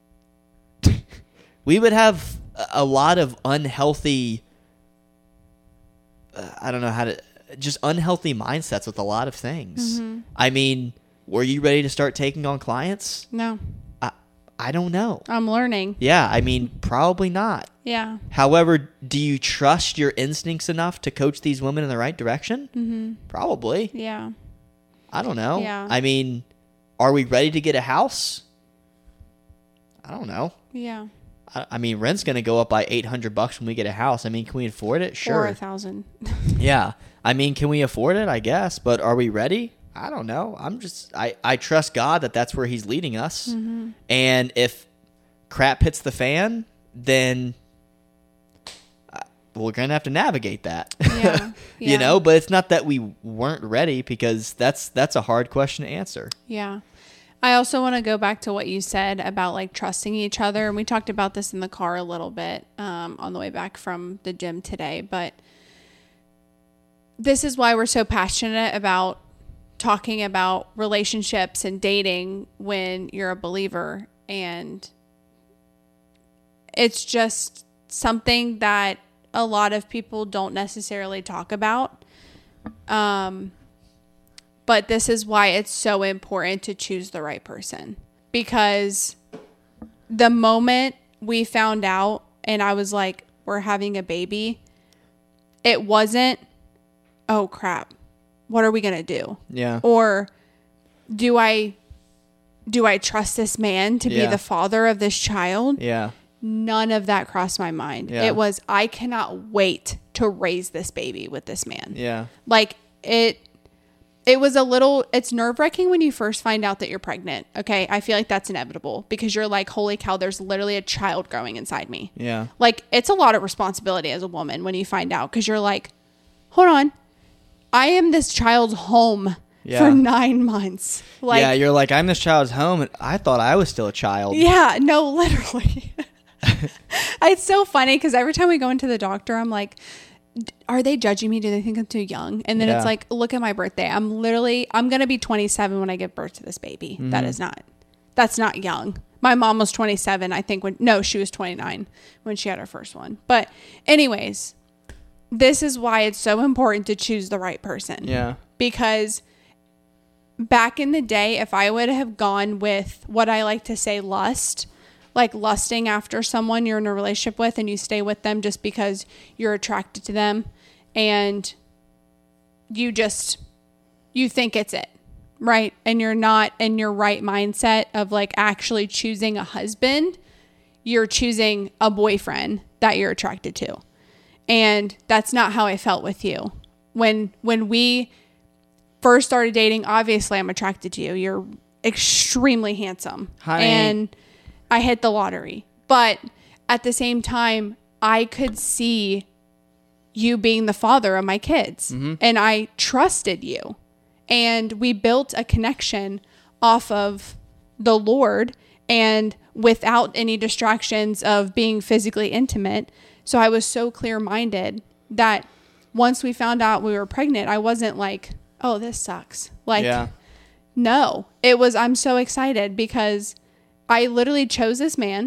We would have a lot of unhealthy, uh, I don't know how to, just unhealthy mindsets with a lot of things. Mm-hmm. I mean, were you ready to start taking on clients? No. I, I don't know. I'm learning. Yeah, I mean, probably not. Yeah. However, do you trust your instincts enough to coach these women in the right direction? Mm-hmm. Probably. Yeah. I don't know. Yeah. I mean, are we ready to get a house? I don't know. Yeah. I, I mean, rent's going to go up by eight hundred bucks when we get a house. I mean, can we afford it? Sure. Or a thousand. Yeah. I mean, can we afford it? I guess. But are we ready? I don't know. I'm just, I, I trust God that that's where he's leading us. Mm-hmm. And if crap hits the fan, then uh, we're going to have to navigate that. Yeah. You Yeah. know, but it's not that we weren't ready, because that's, that's a hard question to answer. Yeah. I also want to go back to what you said about like trusting each other. And we talked about this in the car a little bit um, on the way back from the gym today. But this is why we're so passionate about talking about relationships and dating when you're a believer. And it's just something that a lot of people don't necessarily talk about. Um, but this is why it's so important to choose the right person, because the moment we found out and I was like, we're having a baby, it wasn't, oh crap, what are we going to do? Yeah. Or do I, do I trust this man to Yeah. be the father of this child? Yeah. none of that crossed my mind. Yeah. It was, I cannot wait to raise this baby with this man. Yeah. Like it, it was a little, it's nerve wracking when you first find out that you're pregnant. Okay. I feel like that's inevitable because you're like, holy cow, there's literally a child growing inside me. Yeah. Like it's a lot of responsibility as a woman when you find out, because you're like, hold on, I am this child's home Yeah. for nine months. Like, yeah, you're like, I'm this child's home, and I thought I was still a child. yeah, no, literally. It's so funny because every time we go into the doctor, I'm like, are they judging me? Do they think I'm too young? And then Yeah. it's like, look at my birthday. I'm literally, I'm going to be twenty-seven when I give birth to this baby. Mm-hmm. That is not, that's not young. My mom was twenty-seven, I think, when, no, she was twenty-nine when she had her first one. But anyways, this is why it's so important to choose the right person. Yeah. Because back in the day, if I would have gone with what I like to say lust, like lusting after someone you're in a relationship with and you stay with them just because you're attracted to them and you just, you think it's it, right? And you're not in your right mindset of like actually choosing a husband. You're choosing a boyfriend that you're attracted to. And that's not how I felt with you. When when we first started dating, obviously I'm attracted to you. You're extremely handsome. Honey. And I hit the lottery. But at the same time, I could see you being the father of my kids. Mm-hmm. And I trusted you. And we built a connection off of the Lord and without any distractions of being physically intimate. So I was so clear-minded that once we found out we were pregnant, I wasn't like, oh, this sucks. Like, Yeah. no, it was, I'm so excited because I literally chose this man.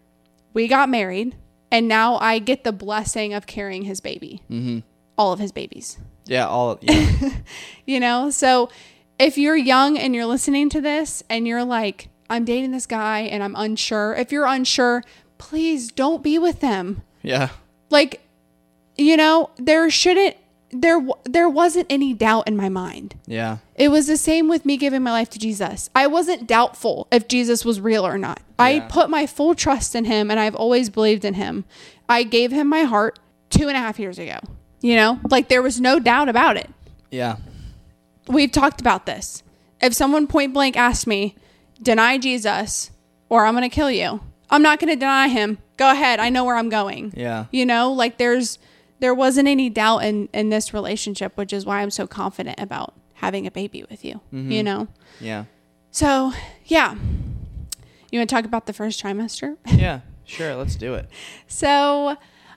We got married and now I get the blessing of carrying his baby, Mm-hmm. all of his babies, Yeah. All. Yeah. you know? So if you're young and you're listening to this and you're like, I'm dating this guy and I'm unsure. If you're unsure, please don't be with them. Yeah. Like, you know, there shouldn't, there, there wasn't any doubt in my mind. Yeah. It was the same with me giving my life to Jesus. I wasn't doubtful if Jesus was real or not. I Yeah. put my full trust in him and I've always believed in him. I gave him my heart two and a half years ago. You know, like there was no doubt about it. Yeah. We've talked about this. If someone point blank asked me, deny Jesus or I'm going to kill you, I'm not going to deny him. Go ahead. I know where I'm going. Yeah. You know, like there's, there wasn't any doubt in, in this relationship, which is why I'm so confident about having a baby with you, Mm-hmm. you know? Yeah. So yeah. You want to talk about the first trimester? Yeah. Sure. Let's do it. So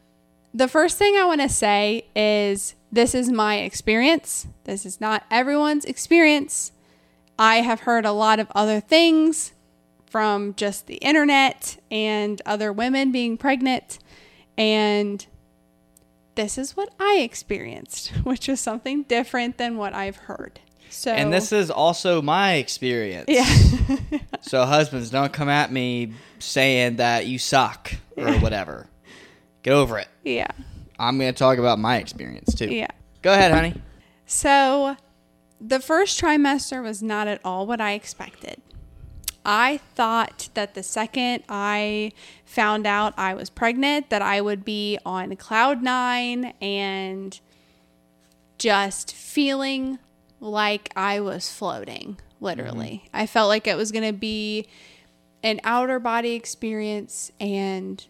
the first thing I want to say is this is my experience. This is not everyone's experience. I have heard a lot of other things from just the internet and other women being pregnant. And this is what I experienced, which was something different than what I've heard. So, And this is also my experience. yeah, So husbands, don't come at me saying that you suck or whatever. Get over it. yeah, I'm going to talk about my experience too. yeah. Go ahead, honey. So the first trimester was not at all what I expected. I thought that the second I found out I was pregnant, that I would be on cloud nine and just feeling like I was floating, literally. Mm-hmm. I felt like it was going to be an outer body experience and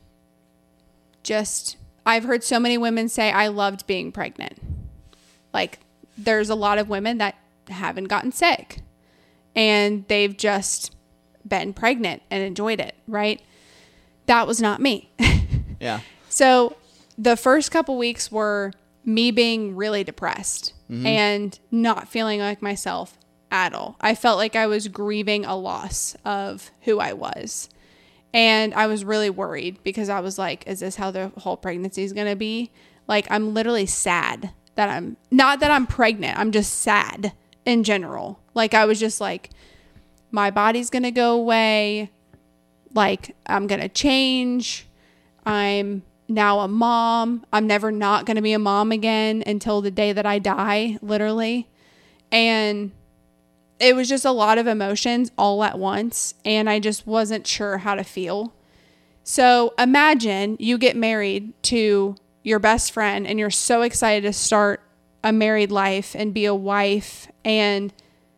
just, I've heard so many women say I loved being pregnant. Like there's a lot of women that haven't gotten sick and they've just been pregnant and enjoyed it, right? That was not me. Yeah. So the first couple weeks were me being really depressed mm-hmm. and not feeling like myself at all. I felt like I was grieving a loss of who I was. And I was really worried because I was like, is this how the whole pregnancy is going to be? Like, I'm literally sad that I'm, not that I'm pregnant. I'm just sad in general. Like, I was just like, my body's going to go away. Like, I'm going to change. I'm now a mom. I'm never not going to be a mom again until the day that I die, literally. And it was just a lot of emotions all at once. And I just wasn't sure how to feel. So imagine you get married to your best friend and you're so excited to start a married life and be a wife, and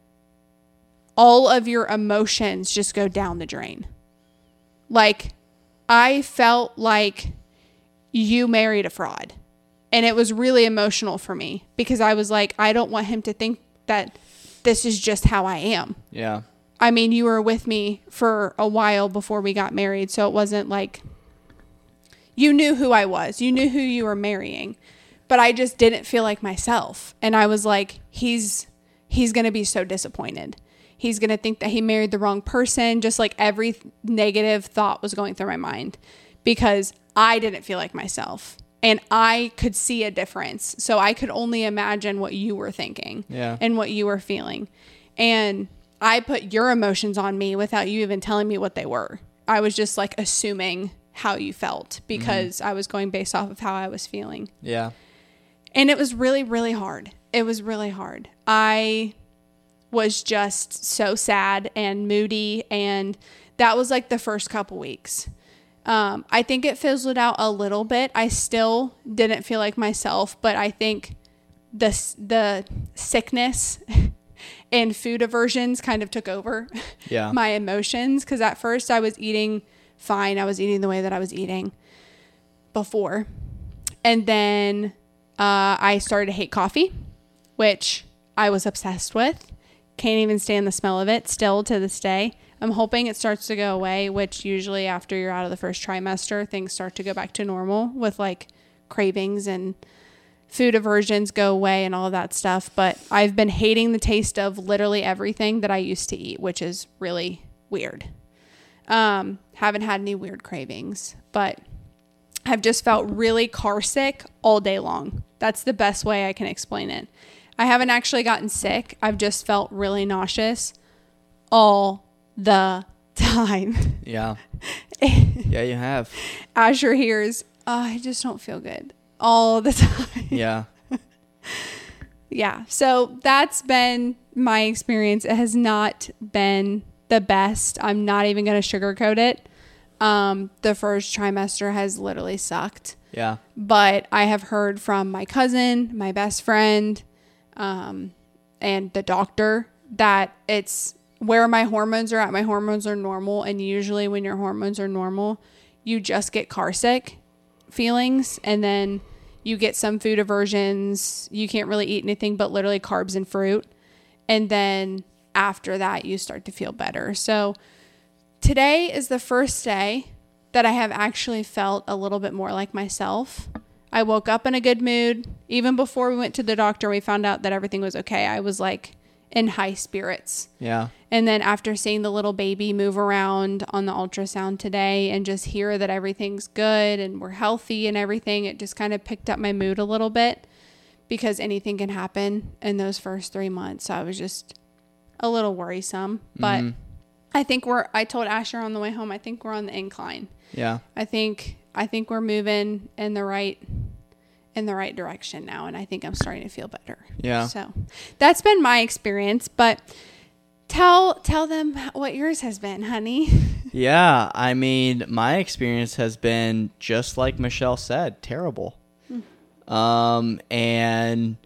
all of your emotions just go down the drain. Like, I felt like you married a fraud. And it was really emotional for me because I was like, I don't want him to think that this is just how I am. Yeah. I mean, you were with me for a while before we got married, so it wasn't like you knew who I was. You knew who you were marrying. But I just didn't feel like myself. And I was like, he's he's going to be so disappointed. He's going to think that he married the wrong person. Just like every negative thought was going through my mind because I didn't feel like myself. And I could see a difference. So I could only imagine what you were thinking yeah. and what you were feeling. And I put your emotions on me without you even telling me what they were. I was just like assuming how you felt because mm-hmm. I was going based off of how I was feeling. Yeah. And it was really, really hard. It was really hard. I was just so sad and moody. And that was like the first couple weeks. Um, I think it fizzled out a little bit. I still didn't feel like myself, but I think the, the sickness and food aversions kind of took over yeah. my emotions. Cause at first I was eating fine. I was eating the way that I was eating before. And then, uh, I started to hate coffee, which I was obsessed with. Can't even stand the smell of it still to this day. I'm hoping it starts to go away, which usually after you're out of the first trimester, things start to go back to normal with like cravings and food aversions go away and all of that stuff. But I've been hating the taste of literally everything that I used to eat, which is really weird. Um, haven't had any weird cravings, but I've just felt really car sick all day long. That's the best way I can explain it. I haven't actually gotten sick. I've just felt really nauseous all the time. Yeah. Yeah, you have. Asher hears, oh, I just don't feel good all the time. Yeah. Yeah. So that's been my experience. It has not been the best. I'm not even going to sugarcoat it. Um, the first trimester has literally sucked. Yeah. But I have heard from my cousin, my best friend, um, and the doctor that it's where my hormones are at. My hormones are normal. And usually when your hormones are normal, you just get car sick feelings. And then you get some food aversions. You can't really eat anything but literally carbs and fruit. And then after that, you start to feel better. So today is the first day that I have actually felt a little bit more like myself. I woke up in a good mood. Even before we went to the doctor, we found out that everything was okay. I was like in high spirits. Yeah. And then after seeing the little baby move around on the ultrasound today and just hear that everything's good and we're healthy and everything, it just kind of picked up my mood a little bit because anything can happen in those first three months. So I was just a little worrisome, but mm-hmm. I think we're, I told Asher on the way home, I think we're on the incline. Yeah. I think, I think we're moving in the right, in the right direction now. And I think I'm starting to feel better. Yeah. So that's been my experience, but tell, tell them what yours has been, honey. Yeah. I mean, my experience has been just like Michelle said, terrible. Mm. Um, and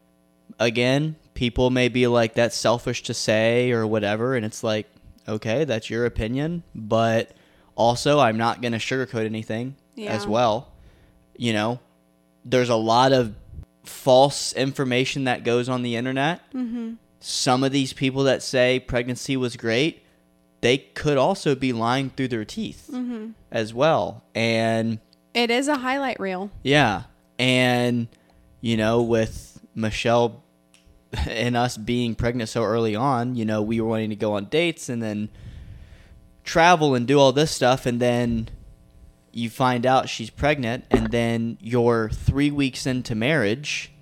again, people may be like, that's selfish to say or whatever. And it's like, okay, that's your opinion, but also I'm not going to sugarcoat anything yeah. as well. You know, there's a lot of false information that goes on the internet. Mm-hmm. Some of these people that say pregnancy was great, they could also be lying through their teeth mm-hmm. as well. And it is a highlight reel. Yeah. And, you know, with Michelle and us being pregnant so early on, you know, we were wanting to go on dates and then travel and do all this stuff. And then you find out she's pregnant and then you're three weeks into marriage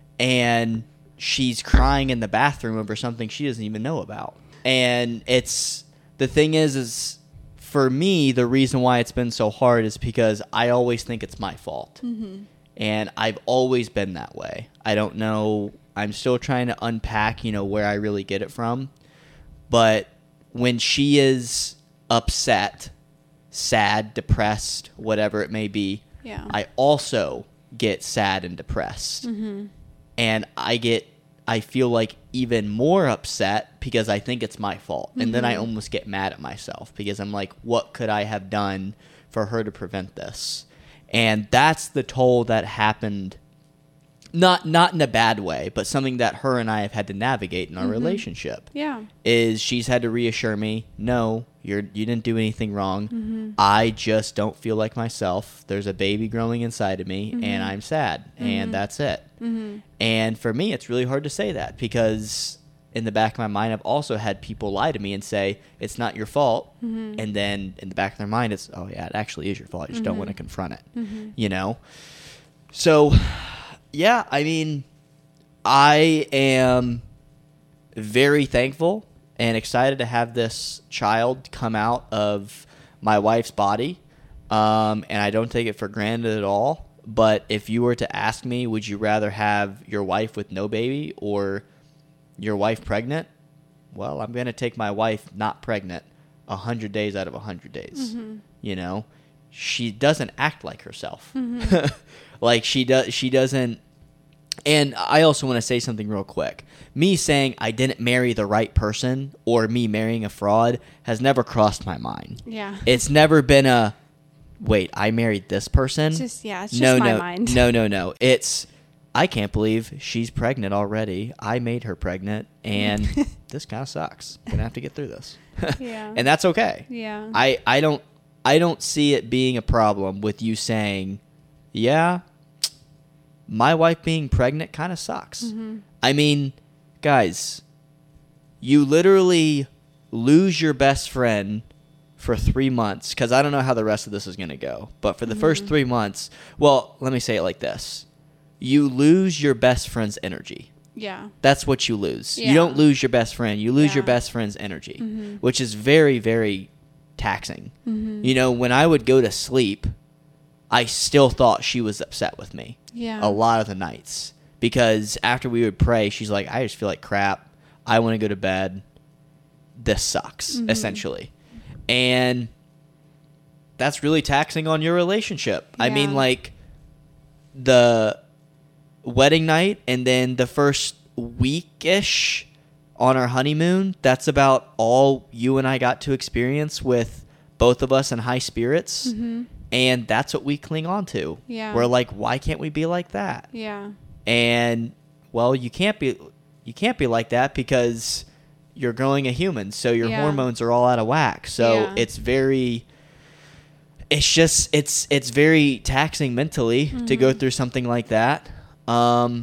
and she's crying in the bathroom over something she doesn't even know about. And it's, the thing is, is for me, the reason why it's been so hard is because I always think it's my fault. Mm-hmm. And I've always been that way. I don't know. I'm still trying to unpack, you know, where I really get it from. But when she is upset, sad, depressed, whatever it may be, Yeah. I also get sad and depressed. Mm-hmm. And I get, I feel like even more upset because I think it's my fault. And then I Mm-hmm. almost get mad at myself because I'm like, what could I have done for her to prevent this? And that's the toll that happened, not not in a bad way, but something that her and I have had to navigate in our Mm-hmm. relationship. Yeah. Is she's had to reassure me, no, you're you didn't do anything wrong. Mm-hmm. I just don't feel like myself. There's a baby growing inside of me, Mm-hmm. and I'm sad, and that's it. Mm-hmm. And for me, it's really hard to say that because in the back of my mind, I've also had people lie to me and say, it's not your fault. Mm-hmm. And then in the back of their mind, it's, oh, yeah, it actually is your fault. I just don't want to confront it, Mm-hmm. you know? So, yeah, I mean, I am very thankful and excited to have this child come out of my wife's body. Um, and I don't take it for granted at all. But if you were to ask me, would you rather have your wife with no baby or your wife pregnant? Well, I'm going to take my wife not pregnant one hundred days out of one hundred days. Mm-hmm. You know, she doesn't act like herself. Like she does, she doesn't. And I also want to say something real quick. Me saying I didn't marry the right person or me marrying a fraud has never crossed my mind. Yeah. It's never been a, wait, I married this person? It's just, yeah, it's just no, my no, mind. No, no, no. It's, I can't believe she's pregnant already. I made her pregnant, and this kind of sucks. Gonna have to get through this. Yeah. And that's okay. Yeah. I, I don't I don't see it being a problem with you saying, yeah, my wife being pregnant kind of sucks. Mm-hmm. I mean, guys, you literally lose your best friend for three months, because I don't know how the rest of this is going to go. But for the Mm-hmm. first three months, well, let me say it like this. You lose your best friend's energy. Yeah. That's what you lose. Yeah. You don't lose your best friend. You lose your Yeah. best friend's energy, Mm-hmm. which is very, very taxing. Mm-hmm. You know, when I would go to sleep, I still thought she was upset with me Yeah. a lot of the nights. Because after we would pray, she's like, I just feel like crap. I want to go to bed. This sucks, Mhm. essentially. And that's really taxing on your relationship. I mean, Yeah. like, the wedding night and then the first week-ish on our honeymoon, that's about all you and I got to experience with both of us in high spirits. Mm-hmm. And that's what we cling on to. Yeah. We're like, why can't we be like that? Yeah. And well, you can't be you can't be like that because you're growing a human, so your Yeah. hormones are all out of whack. So Yeah. it's very it's just it's it's very taxing mentally to go Mhm. through something like that. Um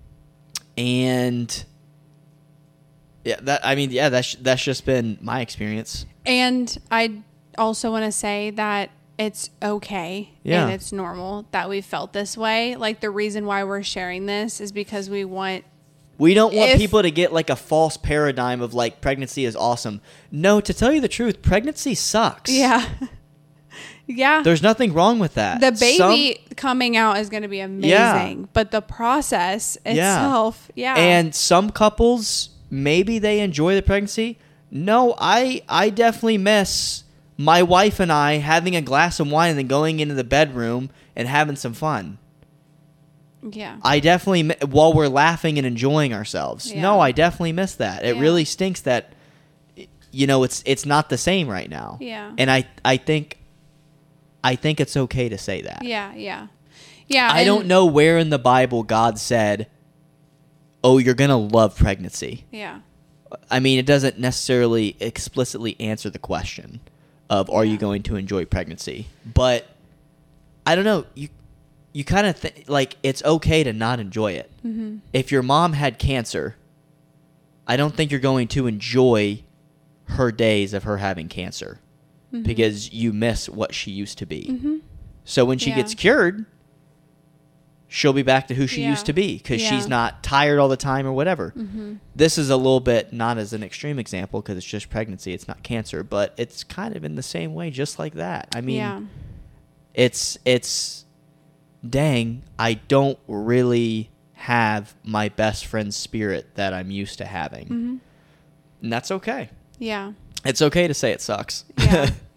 and yeah, that I mean, yeah, that's that's just been my experience. And I also want to say that it's okay Yeah. and it's normal that we felt this way. Like, the reason why we're sharing this is because we want We don't want If- people to get like a false paradigm of like pregnancy is awesome. No, to tell you the truth, pregnancy sucks. yeah. yeah. There's nothing wrong with that. The baby Some- coming out is going to be amazing, Yeah. but the process Yeah. itself, yeah. and some couples, maybe they enjoy the pregnancy. No, I I definitely miss my wife and I having a glass of wine and then going into the bedroom and having some fun. yeah. I definitely, mi- while we're laughing and enjoying ourselves. Yeah. No, I definitely miss that. It Yeah. really stinks that, you know, it's it's not the same right now. Yeah. And I I think, I think it's okay to say that. Yeah, yeah. Yeah. I and- don't know where in the Bible God said, "Oh, you're gonna love pregnancy." Yeah. I mean, it doesn't necessarily explicitly answer the question of "Are you Yeah. going to enjoy pregnancy?" But I don't know. You you kind of th- like it's okay to not enjoy it. Mm-hmm. If your mom had cancer, I don't think you're going to enjoy her days of her having cancer Mhm. because you miss what she used to be. Mm-hmm. So when she Yeah. gets cured, she'll be back to who she Yeah. used to be because Yeah. she's not tired all the time or whatever. Mm-hmm. This is a little bit not as an extreme example because it's just pregnancy, it's not cancer, but it's kind of in the same way, just like that. I mean, yeah. it's it's dang, I don't really have my best friend's spirit that I'm used to having, Mm-hmm. and that's okay. Yeah. It's okay to say it sucks. Yeah.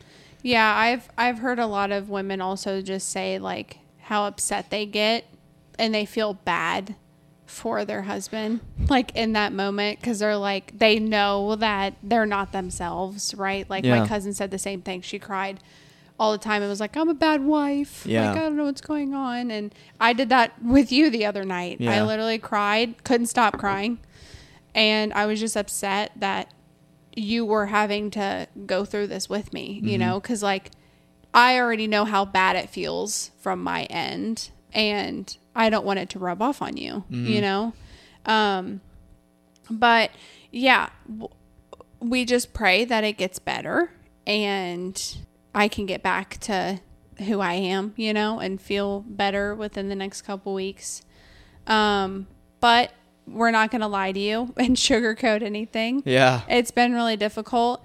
Yeah, I've I've heard a lot of women also just say like how upset they get and they feel bad for their husband like in that moment because they're like they know that they're not themselves, right? Like Yeah. my cousin said the same thing. She cried all the time. It was like, I'm a bad wife. Yeah. Like I don't know what's going on. And I did that with you the other night. Yeah. I literally cried, couldn't stop crying. And I was just upset that you were having to go through this with me, you Mm-hmm. know, because like I already know how bad it feels from my end and I don't want it to rub off on you, Mm-hmm. you know? Um, but yeah, w- we just pray that it gets better and I can get back to who I am, you know, and feel better within the next couple weeks. Um, but we're not going to lie to you and sugarcoat anything. Yeah. It's been really difficult.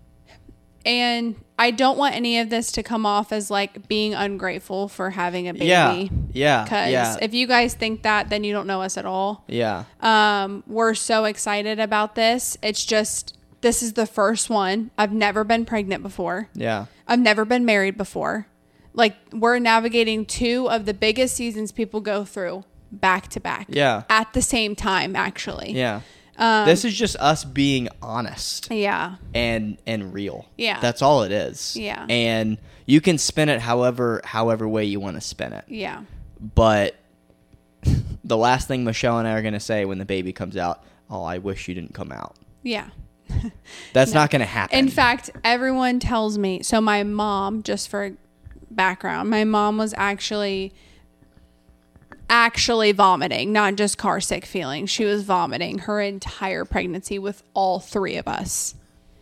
And I don't want any of this to come off as like being ungrateful for having a baby. Yeah. Yeah. Because Yeah. if you guys think that, then you don't know us at all. Yeah. Um, we're so excited about this. It's just, this is the first one. I've never been pregnant before. Yeah. I've never been married before. Like we're navigating two of the biggest seasons people go through back to back. Yeah. At the same time, actually. Yeah. Um, This is just us being honest Yeah. and and real. Yeah. That's all it is. Yeah. And you can spin it however however way you want to spin it. Yeah. But the last thing Michelle and I are going to say when the baby comes out, oh, I wish you didn't come out. Yeah. That's not going to happen. In fact, everyone tells me. So my mom, just for background, my mom was actually actually vomiting, not just car sick feeling. She was vomiting her entire pregnancy with all three of us.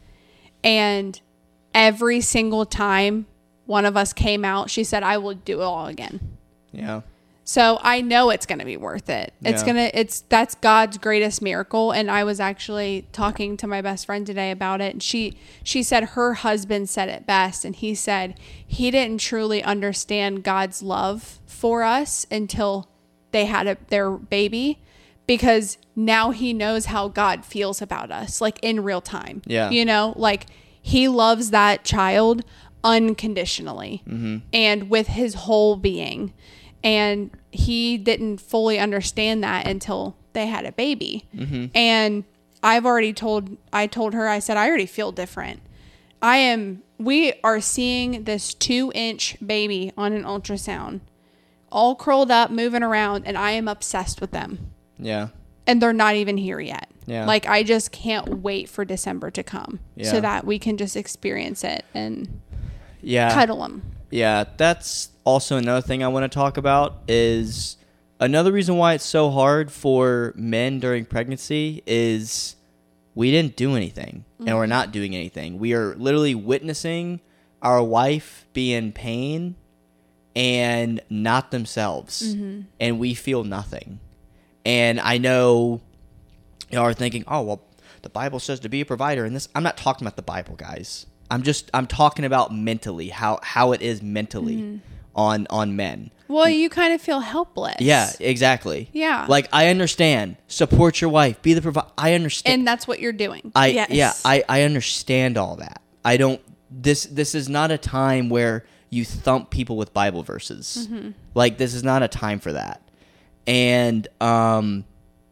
And every single time one of us came out, she said, I will do it all again. Yeah. So I know it's going to be worth it. It's Yeah. going to, it's, that's God's greatest miracle. And I was actually talking to my best friend today about it. And she, she said her husband said it best. And he said he didn't truly understand God's love for us until they had a, their baby, because now he knows how God feels about us, like in real time. Yeah. You know, like he loves that child unconditionally and with his whole being. And he didn't fully understand that until they had a baby. And I've already told, I told her, I said, I already feel different. I am, we are seeing this two inch baby on an ultrasound, all curled up, moving around, and I am obsessed with them. Yeah. And they're not even here yet. Yeah. Like, I just can't wait for December to come Yeah. so that we can just experience it and Yeah. cuddle them. Yeah, that's also another thing I want to talk about is another reason why it's so hard for men during pregnancy is we didn't do anything and we're not doing anything. We are literally witnessing our wife be in pain and not themselves, and we feel nothing. And I know y'all are thinking, oh, well, the Bible says to be a provider, and this, I'm not talking about the Bible, guys. I'm just, I'm talking about mentally, how, how it is mentally on, on men. Well, you kind of feel helpless. Yeah, exactly. Yeah. Like, I understand. Support your wife. Be the provider. I understand. And that's what you're doing. I yes. yeah, I, I understand all that. I don't this this is not a time where you thump people with Bible verses. Mm-hmm. Like, this is not a time for that. And um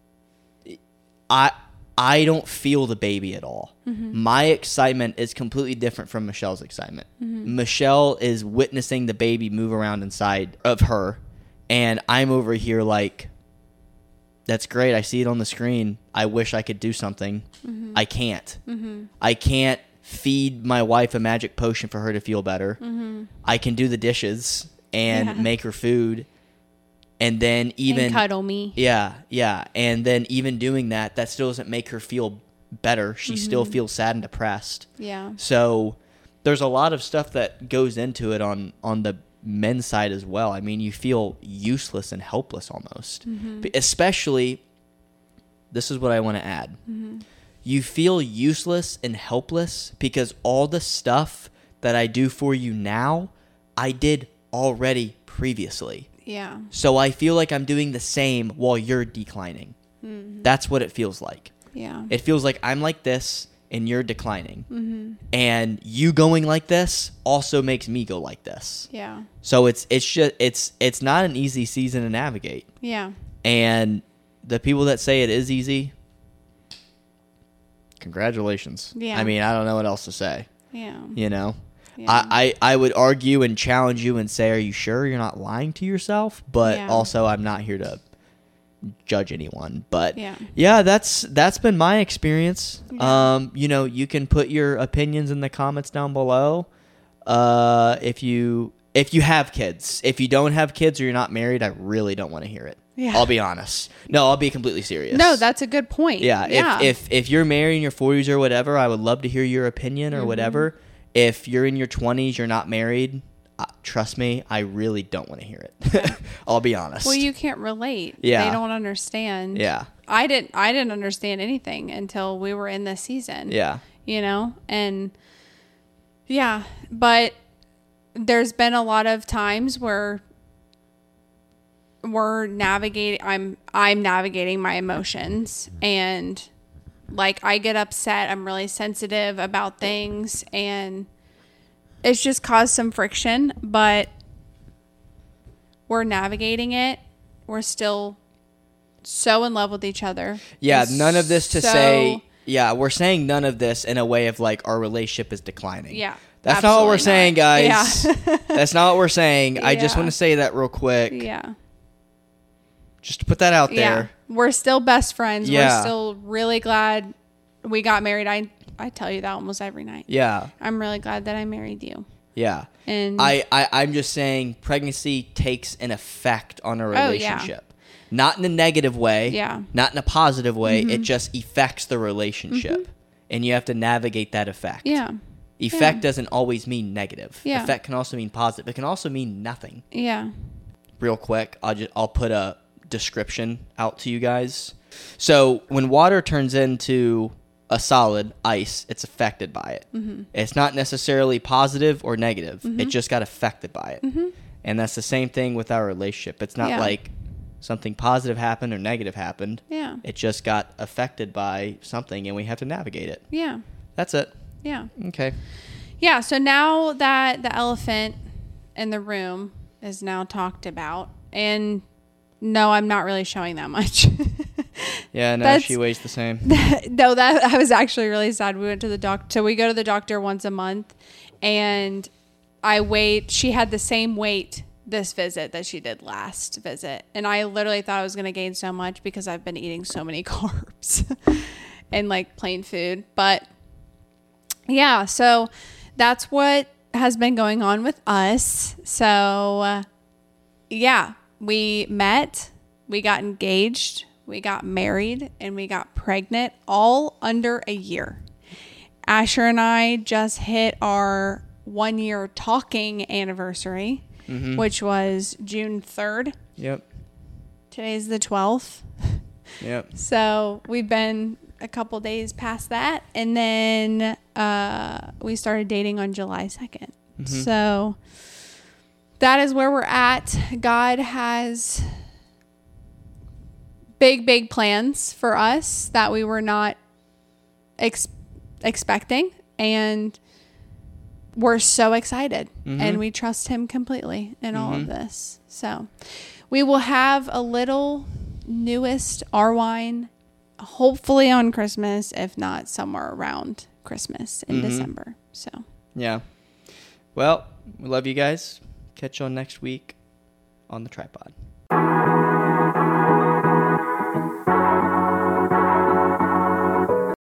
I I don't feel the baby at all. Mm-hmm. My excitement is completely different from Michelle's excitement. Mm-hmm. Michelle is witnessing the baby move around inside of her, and I'm over here like, that's great. I see it on the screen. I wish I could do something. Mm-hmm. I can't. Mm-hmm. I can't feed my wife a magic potion for her to feel better. Mm-hmm. I can do the dishes and Yeah. make her food. And then even and cuddle me. yeah, yeah. And then even doing that, that still doesn't make her feel better. She still Mm-hmm. feels sad and depressed. Yeah. So there's a lot of stuff that goes into it on, on the men's side as well. I mean, you feel useless and helpless almost. Mm-hmm. B- Especially, this is what I want to add. Mm-hmm. You feel useless and helpless because all the stuff that I do for you now, I did already previously. Yeah. So I feel like I'm doing the same while you're declining. Mm-hmm. That's what it feels like. Yeah. It feels like I'm like this and you're declining. Mm-hmm. And you going like this also makes me go like this. Yeah. So it's it's just it's it's not an easy season to navigate. Yeah. And the people that say it is easy, congratulations. Yeah. I mean, I don't know what else to say. Yeah. You know? Yeah. I, I, I would argue and challenge you and say, are you sure you're not lying to yourself? But Yeah. also, I'm not here to judge anyone. But Yeah. yeah, that's that's been my experience. Yeah. Um, you know, you can put your opinions in the comments down below. Uh, if you if you have kids, if you don't have kids or you're not married, I really don't want to hear it. Yeah. I'll be honest. No, I'll be completely serious. No, that's a good point. Yeah, Yeah. If, if if you're married in your forties or whatever, I would love to hear your opinion or Mm-hmm. whatever. If you're in your twenties, you're not married, uh, trust me, I really don't want to hear it. I'll be honest. Well, you can't relate. Yeah. They don't understand. Yeah. I didn't I didn't understand anything until we were in this season. Yeah. You know? And yeah, but there's been a lot of times where we're navigating I'm I'm navigating my emotions, and like I get upset, I'm really sensitive about things, and it's just caused some friction, but we're navigating it. We're still so in love with each other. Yeah, We're none of this to so- say, yeah, we're saying none of this in a way of like our relationship is declining. Yeah. That's not what we're absolutely saying, not. guys. Yeah. That's not what we're saying. I just Yeah. want to say that real quick. Yeah. Just to put that out Yeah. there. We're still best friends. Yeah. We're still really glad we got married. I I tell you that almost every night. Yeah. I'm really glad that I married you. Yeah. And I, I, I'm just saying pregnancy takes an effect on a Oh, yeah. relationship. Not in a negative way. Yeah. Mm-hmm. Not in a positive way. It just affects the relationship. And you have to navigate that effect. yeah. Effect Yeah. doesn't always mean negative. Yeah. Effect can also mean positive. It can also mean nothing. Yeah. Real quick, I'll just I'll put a description out to you guys. So when water turns into a solid ice, it's affected by it. Mm-hmm. It's not necessarily positive or negative. Mm-hmm. It just got affected by it. Mm-hmm. And that's the same thing with our relationship. It's not Yeah. like something positive happened or negative happened. Yeah. It just got affected by something, and we have to navigate it. Yeah. That's it. Yeah. Okay. Yeah. So now that the elephant in the room is now talked about, and no, I'm not really showing that much. Yeah, no, That's- she weighs the same. No, that I was actually really sad. We went to the doctor. So we go to the doctor once a month, and I weighed. She had the same weight this visit that she did last visit, and I literally thought I was going to gain so much because I've been eating so many carbs and like plain food. But yeah, so that's what has been going on with us. So uh, yeah, we met, we got engaged, we got married, and we got pregnant all under a year. Asher and I just hit our one year talking anniversary, Mm-hmm. which was June third. Yep. Today's the twelfth. Yep. So we've been a couple days past that. And then uh, we started dating on July second. Mm-hmm. So that is where we're at. God has big, big plans for us that we were not ex- expecting. And we're so excited. Mm-hmm. And we trust him completely in all of this. So we will have a little newest our wine hopefully on Christmas, if not somewhere around Christmas in Mm-hmm. December. So Yeah. Well, we love you guys. Catch you on next week on the tripod.